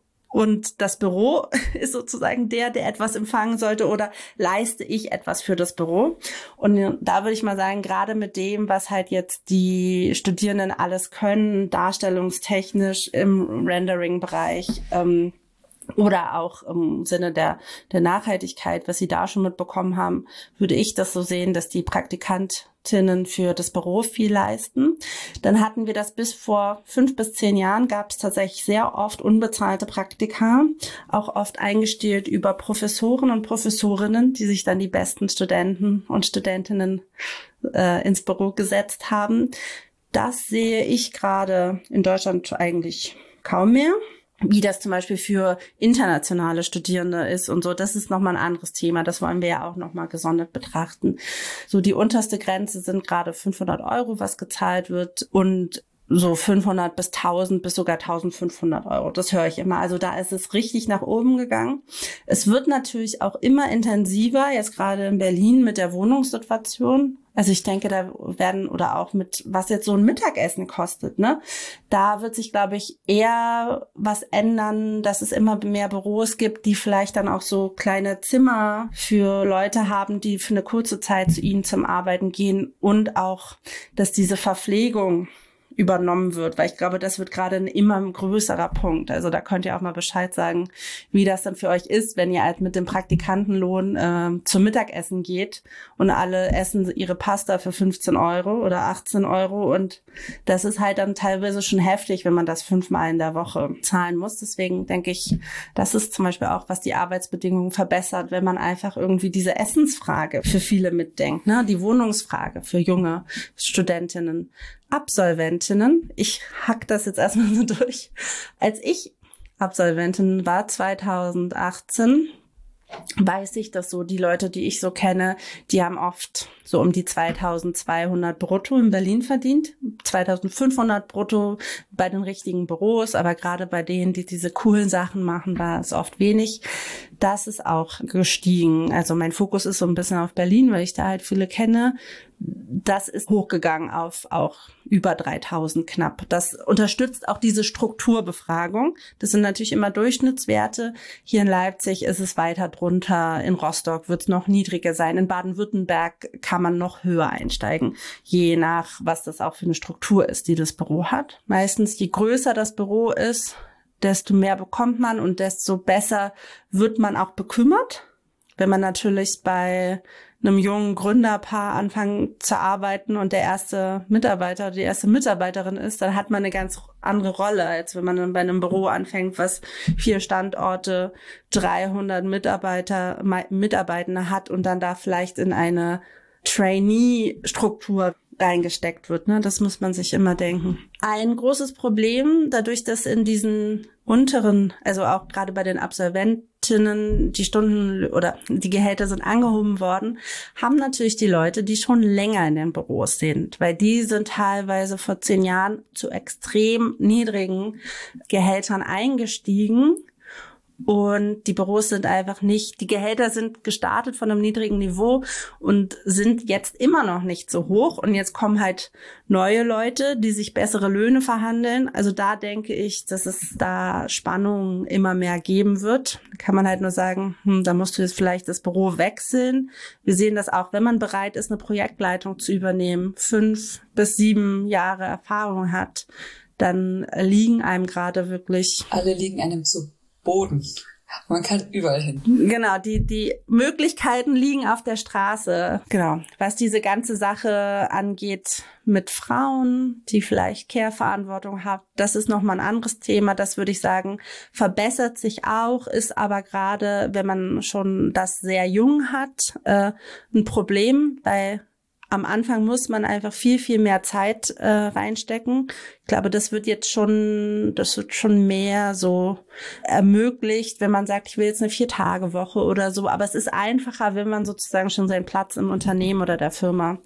S2: Und das Büro ist sozusagen der, der etwas empfangen sollte, oder leiste ich etwas für das Büro? Und da würde ich mal sagen, gerade mit dem, was halt jetzt die Studierenden alles können, darstellungstechnisch im Rendering-Bereich, ähm, oder auch im Sinne der, der Nachhaltigkeit, was sie da schon mitbekommen haben, würde ich das so sehen, dass die Praktikantinnen für das Büro viel leisten. Dann hatten wir das bis vor fünf bis zehn Jahren, gab es tatsächlich sehr oft unbezahlte Praktika, auch oft eingestellt über Professoren und Professorinnen, die sich dann die besten Studenten und Studentinnen äh, ins Büro gesetzt haben. Das sehe ich gerade in Deutschland eigentlich kaum mehr. Wie das zum Beispiel für internationale Studierende ist und so, das ist nochmal ein anderes Thema. Das wollen wir ja auch nochmal gesondert betrachten. So, die unterste Grenze sind gerade fünfhundert Euro, was gezahlt wird, und so fünfhundert bis tausend bis sogar eintausendfünfhundert Euro. Das höre ich immer. Also da ist es richtig nach oben gegangen. Es wird natürlich auch immer intensiver, jetzt gerade in Berlin mit der Wohnungssituation. Also ich denke, da werden, oder auch mit, was jetzt so ein Mittagessen kostet, ne? Da wird sich, glaube ich, eher was ändern, dass es immer mehr Büros gibt, die vielleicht dann auch so kleine Zimmer für Leute haben, die für eine kurze Zeit zu ihnen zum Arbeiten gehen, und auch, dass diese Verpflegung übernommen wird, weil ich glaube, das wird gerade ein immer größerer Punkt. Also da könnt ihr auch mal Bescheid sagen, wie das dann für euch ist, wenn ihr halt mit dem Praktikantenlohn äh, zum Mittagessen geht und alle essen ihre Pasta für fünfzehn Euro oder achtzehn Euro, und das ist halt dann teilweise schon heftig, wenn man das fünfmal in der Woche zahlen muss. Deswegen denke ich, das ist zum Beispiel auch, was die Arbeitsbedingungen verbessert, wenn man einfach irgendwie diese Essensfrage für viele mitdenkt, ne? Die Wohnungsfrage für junge Studentinnen, Absolventinnen. Ich hack das jetzt erstmal so durch. Als ich Absolventin war, zweitausendachtzehn, weiß ich, dass so die Leute, die ich so kenne, die haben oft so um die zweitausendzweihundert brutto in Berlin verdient, zweitausendfünfhundert brutto bei den richtigen Büros, aber gerade bei denen, die diese coolen Sachen machen, war es oft wenig. Das ist auch gestiegen. Also mein Fokus ist so ein bisschen auf Berlin, weil ich da halt viele kenne. Das ist hochgegangen auf auch über dreitausend knapp. Das unterstützt auch diese Strukturbefragung. Das sind natürlich immer Durchschnittswerte. Hier in Leipzig ist es weiter drunter. In Rostock wird es noch niedriger sein. In Baden-Württemberg kann man noch höher einsteigen, je nach, was das auch für eine Struktur ist, die das Büro hat. Meistens, je größer das Büro ist, desto mehr bekommt man und desto besser wird man auch bekümmert. Wenn man natürlich bei einem jungen Gründerpaar anfangen zu arbeiten und der erste Mitarbeiter oder die erste Mitarbeiterin ist, dann hat man eine ganz andere Rolle, als wenn man dann bei einem Büro anfängt, was vier Standorte, dreihundert Mitarbeiter, Mitarbeitende hat und dann da vielleicht in eine Trainee-Struktur reingesteckt wird, ne? Das muss man sich immer denken. Ein großes Problem, dadurch, dass in diesen unteren, also auch gerade bei den Absolventinnen, die Stunden oder die Gehälter sind angehoben worden, haben natürlich die Leute, die schon länger in den Büros sind, weil die sind teilweise vor zehn Jahren zu extrem niedrigen Gehältern eingestiegen. Und die Büros sind einfach nicht, die Gehälter sind gestartet von einem niedrigen Niveau und sind jetzt immer noch nicht so hoch. Und jetzt kommen halt neue Leute, die sich bessere Löhne verhandeln. Also da denke ich, dass es da Spannungen immer mehr geben wird. Da kann man halt nur sagen, hm, da musst du jetzt vielleicht das Büro wechseln. Wir sehen das auch, wenn man bereit ist, eine Projektleitung zu übernehmen, fünf bis sieben Jahre Erfahrung hat, dann liegen einem gerade wirklich...
S1: Alle liegen einem zu Boden. Man kann überall hin.
S2: Genau, die die Möglichkeiten liegen auf der Straße. Genau, was diese ganze Sache angeht mit Frauen, die vielleicht Care-Verantwortung haben, das ist nochmal ein anderes Thema. Das würde ich sagen, verbessert sich auch, ist aber gerade, wenn man schon das sehr jung hat, äh, ein Problem, weil am Anfang muss man einfach viel, viel mehr Zeit äh, reinstecken. Ich glaube, das wird jetzt schon, das wird schon mehr so ermöglicht, wenn man sagt, ich will jetzt eine Vier-Tage-Woche oder so. Aber es ist einfacher, wenn man sozusagen schon seinen Platz im Unternehmen oder der Firma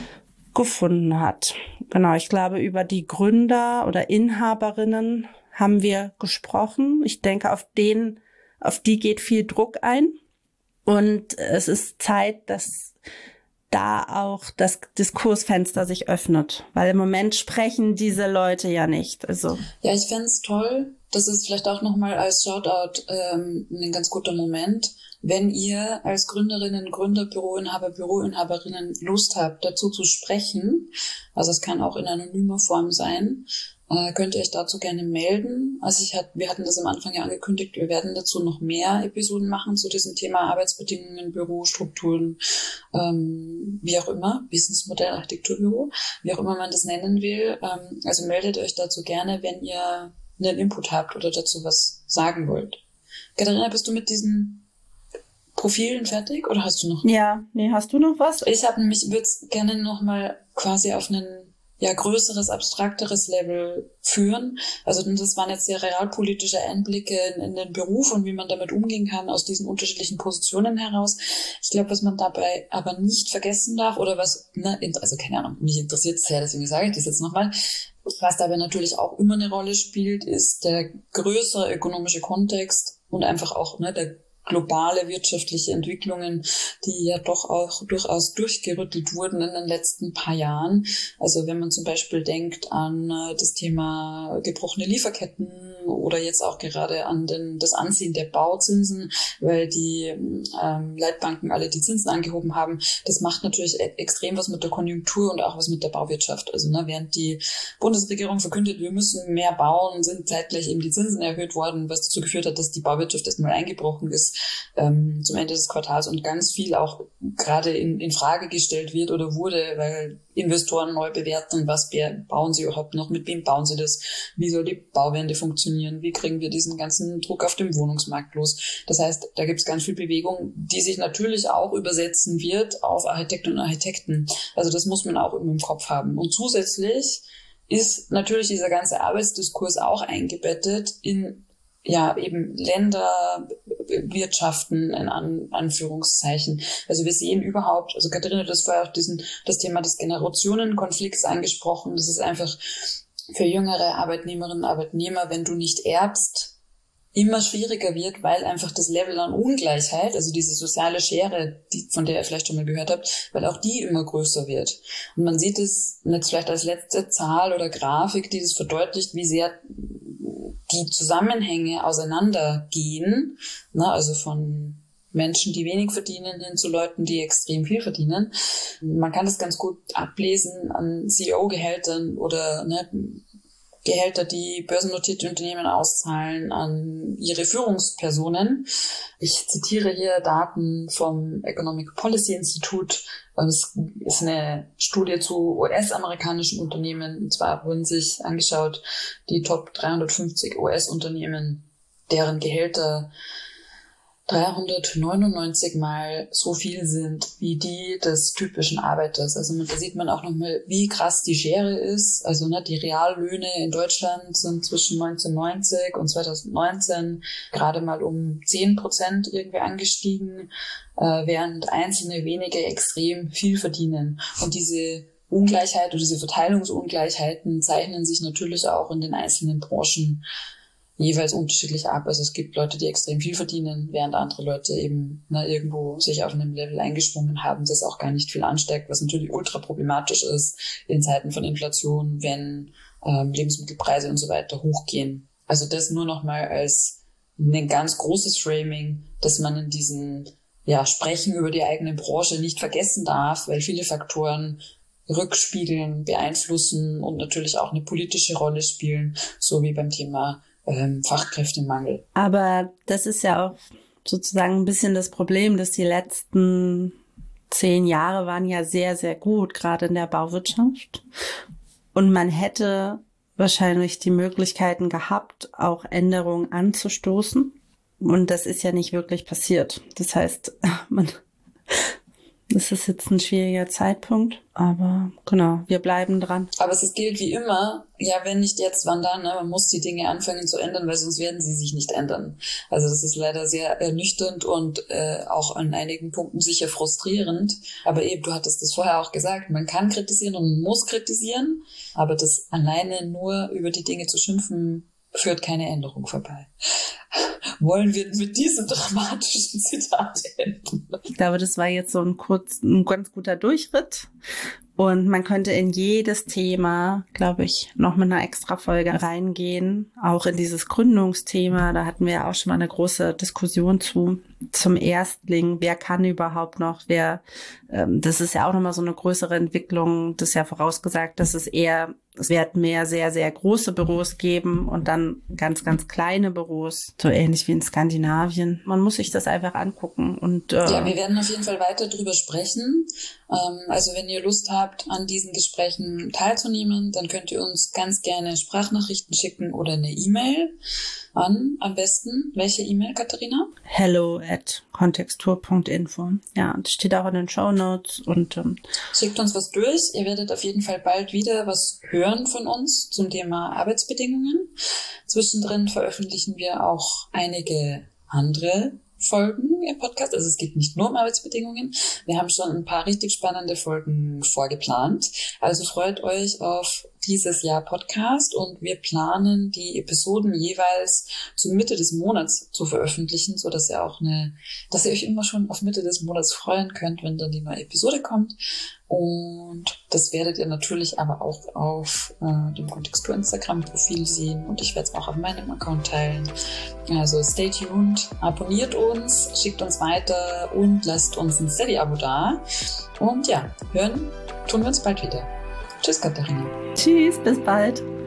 S2: gefunden hat. Genau, ich glaube, über die Gründer oder Inhaberinnen haben wir gesprochen. Ich denke, auf den, auf die geht viel Druck ein. Und es ist Zeit, dass da auch das Diskursfenster sich öffnet. Weil im Moment sprechen diese Leute ja nicht. Also
S1: ja, ich fände es toll, das ist vielleicht auch nochmal als Shoutout ähm, ein ganz guter Moment, wenn ihr als Gründerinnen, Gründer, Büroinhaber, Büroinhaberinnen Lust habt, dazu zu sprechen, also es kann auch in anonymer Form sein, äh, könnt ihr euch dazu gerne melden. Also ich hat, wir hatten das am Anfang ja angekündigt, wir werden dazu noch mehr Episoden machen zu diesem Thema Arbeitsbedingungen, Bürostrukturen, ähm, wie auch immer, Businessmodell, Architekturbüro, wie auch immer man das nennen will. Ähm, also meldet euch dazu gerne, wenn ihr einen Input habt oder dazu was sagen wollt. Katharina, bist du mit diesen Profilen fertig oder hast du noch?
S2: Ja, nee, hast du noch was?
S1: Ich habe nämlich, würde es gerne nochmal quasi auf einen ja größeres, abstrakteres Level führen. Also das waren jetzt sehr realpolitische Einblicke in, in den Beruf und wie man damit umgehen kann aus diesen unterschiedlichen Positionen heraus. Ich glaube, was man dabei aber nicht vergessen darf oder was, ne, also keine Ahnung, mich interessiert es sehr, deswegen sage ich das jetzt nochmal. Was dabei natürlich auch immer eine Rolle spielt, ist der größere ökonomische Kontext und einfach auch ne, der globale wirtschaftliche Entwicklungen, die ja doch auch durchaus durchgerüttelt wurden in den letzten paar Jahren. Also wenn man zum Beispiel denkt an das Thema gebrochene Lieferketten oder jetzt auch gerade an den, das Anziehen der Bauzinsen, weil die ähm, Leitbanken alle die Zinsen angehoben haben, das macht natürlich extrem was mit der Konjunktur und auch was mit der Bauwirtschaft. Also ne, während die Bundesregierung verkündet, wir müssen mehr bauen, sind zeitgleich eben die Zinsen erhöht worden, was dazu geführt hat, dass die Bauwirtschaft erstmal eingebrochen ist ähm, zum Ende des Quartals und ganz viel auch gerade in, in Frage gestellt wird oder wurde, weil Investoren neu bewerten, was bauen sie überhaupt noch, mit wem bauen sie das, wie soll die Bauwende funktionieren, wie kriegen wir diesen ganzen Druck auf dem Wohnungsmarkt los. Das heißt, da gibt es ganz viel Bewegung, die sich natürlich auch übersetzen wird auf Architektinnen und Architekten. Also das muss man auch immer im Kopf haben. Und zusätzlich ist natürlich dieser ganze Arbeitsdiskurs auch eingebettet in ja eben Länderwirtschaften in An- Anführungszeichen. Also wir sehen überhaupt, also Katharina, das war auch diesen, das Thema des Generationenkonflikts angesprochen. Das ist einfach für jüngere Arbeitnehmerinnen und Arbeitnehmer, wenn du nicht erbst, immer schwieriger wird, weil einfach das Level an Ungleichheit, also diese soziale Schere, die, von der ihr vielleicht schon mal gehört habt, weil auch die immer größer wird. Und man sieht es jetzt vielleicht als letzte Zahl oder Grafik, die das verdeutlicht, wie sehr die Zusammenhänge auseinandergehen, ne, also von Menschen, die wenig verdienen, hin zu Leuten, die extrem viel verdienen. Man kann das ganz gut ablesen an C E O-Gehältern oder ne, Gehälter, die börsennotierte Unternehmen auszahlen an ihre Führungspersonen. Ich zitiere hier Daten vom Economic Policy Institute. Es ist eine Studie zu U S-amerikanischen Unternehmen. Und zwar wurden sich angeschaut die Top dreihundertfünfzig U S-Unternehmen, deren Gehälter dreihundertneunundneunzig Mal so viel sind wie die des typischen Arbeiters. Also da sieht man auch nochmal, wie krass die Schere ist. Also ne, die Reallöhne in Deutschland sind zwischen neunzehnhundertneunzig und zweitausendneunzehn gerade mal um zehn Prozent irgendwie angestiegen, äh, während einzelne wenige extrem viel verdienen. Und diese Ungleichheit oder diese Verteilungsungleichheiten zeichnen sich natürlich auch in den einzelnen Branchen jeweils unterschiedlich ab. Also es gibt Leute, die extrem viel verdienen, während andere Leute eben na, irgendwo sich auf einem Level eingeschwungen haben, das auch gar nicht viel ansteckt, was natürlich ultra problematisch ist in Zeiten von Inflation, wenn ähm, Lebensmittelpreise und so weiter hochgehen. Also das nur noch mal als ein ganz großes Framing, dass man in diesen ja, Sprechen über die eigene Branche nicht vergessen darf, weil viele Faktoren rückspiegeln, beeinflussen und natürlich auch eine politische Rolle spielen, so wie beim Thema ähm, Fachkräftemangel.
S2: Aber das ist ja auch sozusagen ein bisschen das Problem, dass die letzten zehn Jahre waren ja sehr, sehr gut, gerade in der Bauwirtschaft. Und man hätte wahrscheinlich die Möglichkeiten gehabt, auch Änderungen anzustoßen. Und das ist ja nicht wirklich passiert. Das heißt, man, das ist jetzt ein schwieriger Zeitpunkt, aber genau, wir bleiben dran.
S1: Aber es gilt wie immer, ja, wenn nicht jetzt, wann dann? Ne? Man muss die Dinge anfangen zu ändern, weil sonst werden sie sich nicht ändern. Also das ist leider sehr ernüchternd und äh, auch an einigen Punkten sicher frustrierend. Aber eben, du hattest das vorher auch gesagt, man kann kritisieren und man muss kritisieren, aber das alleine nur über die Dinge zu schimpfen, führt keine Änderung vorbei. Wollen wir mit diesem dramatischen Zitat enden?
S2: Ich glaube, das war jetzt so ein, kurz, ein ganz guter Durchritt. Und man könnte in jedes Thema, glaube ich, noch mit einer extra Folge reingehen. Auch in dieses Gründungsthema. Da hatten wir ja auch schon mal eine große Diskussion zu. Zum Erstling. Wer kann überhaupt noch? Wer, ähm, das ist ja auch nochmal so eine größere Entwicklung. Das ist ja vorausgesagt, dass es eher, es wird mehr sehr, sehr große Büros geben und dann ganz, ganz kleine Büros. So ähnlich wie in Skandinavien. Man muss sich das einfach angucken. Und, äh,
S1: ja, wir werden auf jeden Fall weiter drüber sprechen. Ähm, also wenn ihr Lust habt, an diesen Gesprächen teilzunehmen, dann könnt ihr uns ganz gerne Sprachnachrichten schicken oder eine E-Mail an. Am besten, welche E-Mail, Katharina?
S2: hello at kontextur punkt info. Ja, das steht auch in den Shownotes und ähm,
S1: schickt uns was durch. Ihr werdet auf jeden Fall bald wieder was hören von uns zum Thema Arbeitsbedingungen. Zwischendrin veröffentlichen wir auch einige andere Folgen im Podcast. Also es geht nicht nur um Arbeitsbedingungen. Wir haben schon ein paar richtig spannende Folgen vorgeplant. Also freut euch auf dieses Jahr Podcast und wir planen die Episoden jeweils zur Mitte des Monats zu veröffentlichen, so dass ihr auch eine, dass ihr euch immer schon auf Mitte des Monats freuen könnt, wenn dann die neue Episode kommt. Und das werdet ihr natürlich aber auch auf äh, dem Kontextur Instagram-Profil sehen und ich werde es auch auf meinem Account teilen. Also stay tuned, abonniert uns, schickt uns weiter und lasst uns ein Steady-Abo da. Und ja, hören tun wir uns bald wieder. Tschüss, Katharina.
S2: Tschüss, bis bald.